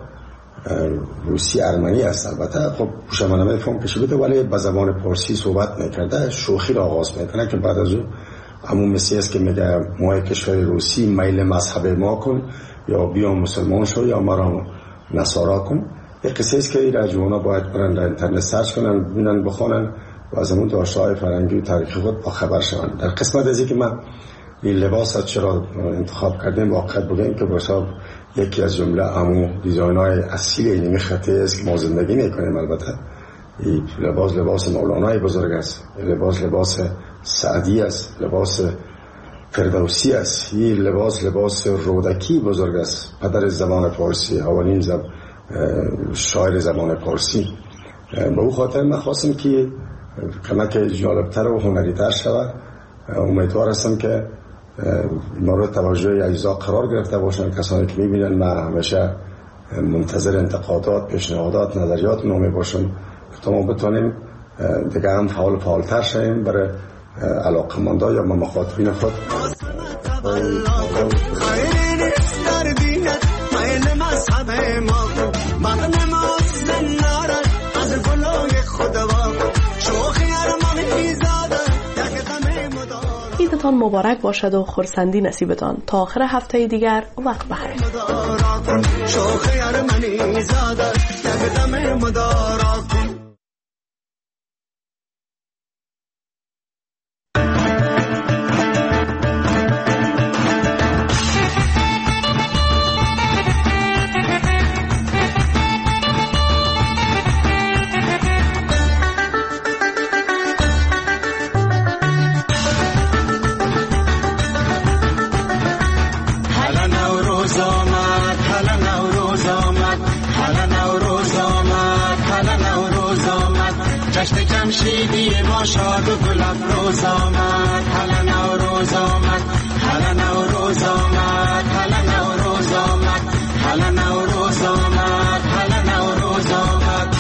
روسی ارمنی است. البته خب پوشمانه فهم کشی بوده ولی به زبان پارسی صحبت میکرده، شوخی را آغاز میکنه که بعد از اون همون مثلی است که میگه ما کشور روسی میل مذهب ما کن یا بیا مسلمان شو یا مرا نصارا کن. یک قصه است که این جوانا باید برن در اینترنت سرچ کنن ببینن بخونن و از همون داشته‌های فرهنگی و تاریخی خود با خبر شوند. در قسمت از اینکه من این لباس چرا انتخاب کردیم واقعا بگیم که بسیار یکی از جمله همون دیزاین‌های اصیل این خطی است که ما زندگی میکنیم. البته این لباس لباس مولانای بزرگ است، لباس لباس سعدی است، لباس فردوسی است، این لباس لباس رودکی بزرگ است، پدر زبان فارسی، اولین زب... شاعر زبان فارسی. به او خاطر من خواستم که کمک جالبتر و هنری‌تر شود. امیدوار هستم که مورد توجه اجزا قرار گرفته باشن کسانی که میبینن. من همیشه منتظر انتقادات، پیشنهادات، نظریات نامه باشم تا ما بتونیم دیگه هم فعال فعالتر شیم برای علاقه‌مندا یا مخاطبین خود. عیدتان مبارک باشد و خرسندی نصیبتان. تا آخر هفته دیگر وقت بخیر. جمشیدی ما شاد و گل افروز آمد، هلا نوروز آمد، هلا نوروز آمد، هلا نوروز آمد، هلا نوروز آمد، هلا نوروز آمد.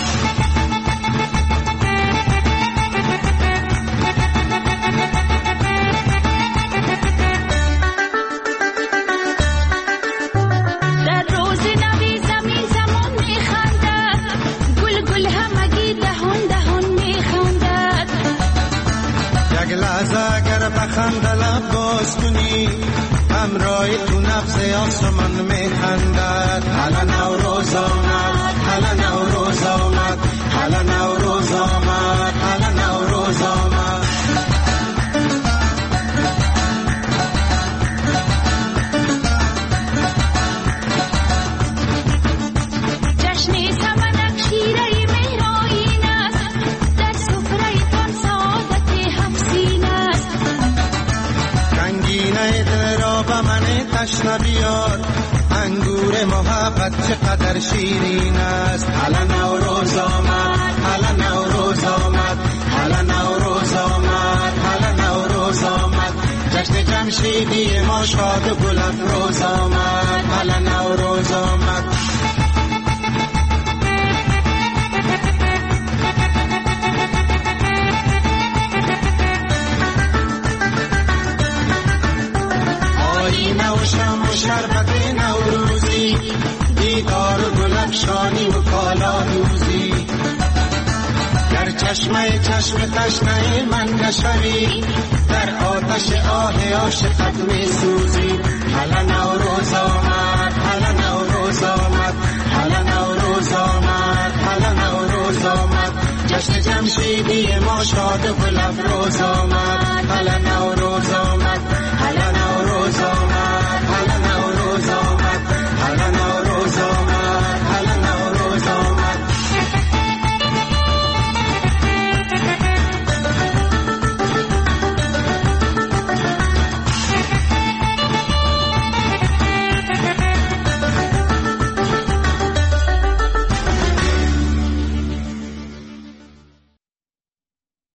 در روز نوی زمین زمان میخندد، گل گل همگی دهان دهان میخندد. یک لحظه اگر بخند لب باز کنی همراه تو نفس آسمان میخندد. هلا نوروز آمد، هلا نوروز آمد، هلا نوروز آمد، هلا نوروز آمد. جشن سمنک شیره مهرآیین است، در سفره تان سعادت هفسین است. رنگینه دل را به من تشنه بیار، انگور محبت چقدر شیرین است. هلا نوروز آمد، هلا نوروز آمد، هلا نوروز آمد، هلا نوروز آمد. جشن جمشیدی ما شاد و گل افروز آمد، هلا نوروز آمد. آینه و شم و شربت نوروزی، دیدار و گل افشانی و کالا دوزی. گر چشم چشمه چشم تشنه من نشوی در آتش آه عاشقت می سوزی حالا نوروز آمد حالا نوروز آمد حالا نوروز آمد حالا نوروز آمد جشن جمشیدی ما شاد و گل افروز آمد حالا نوروز آمد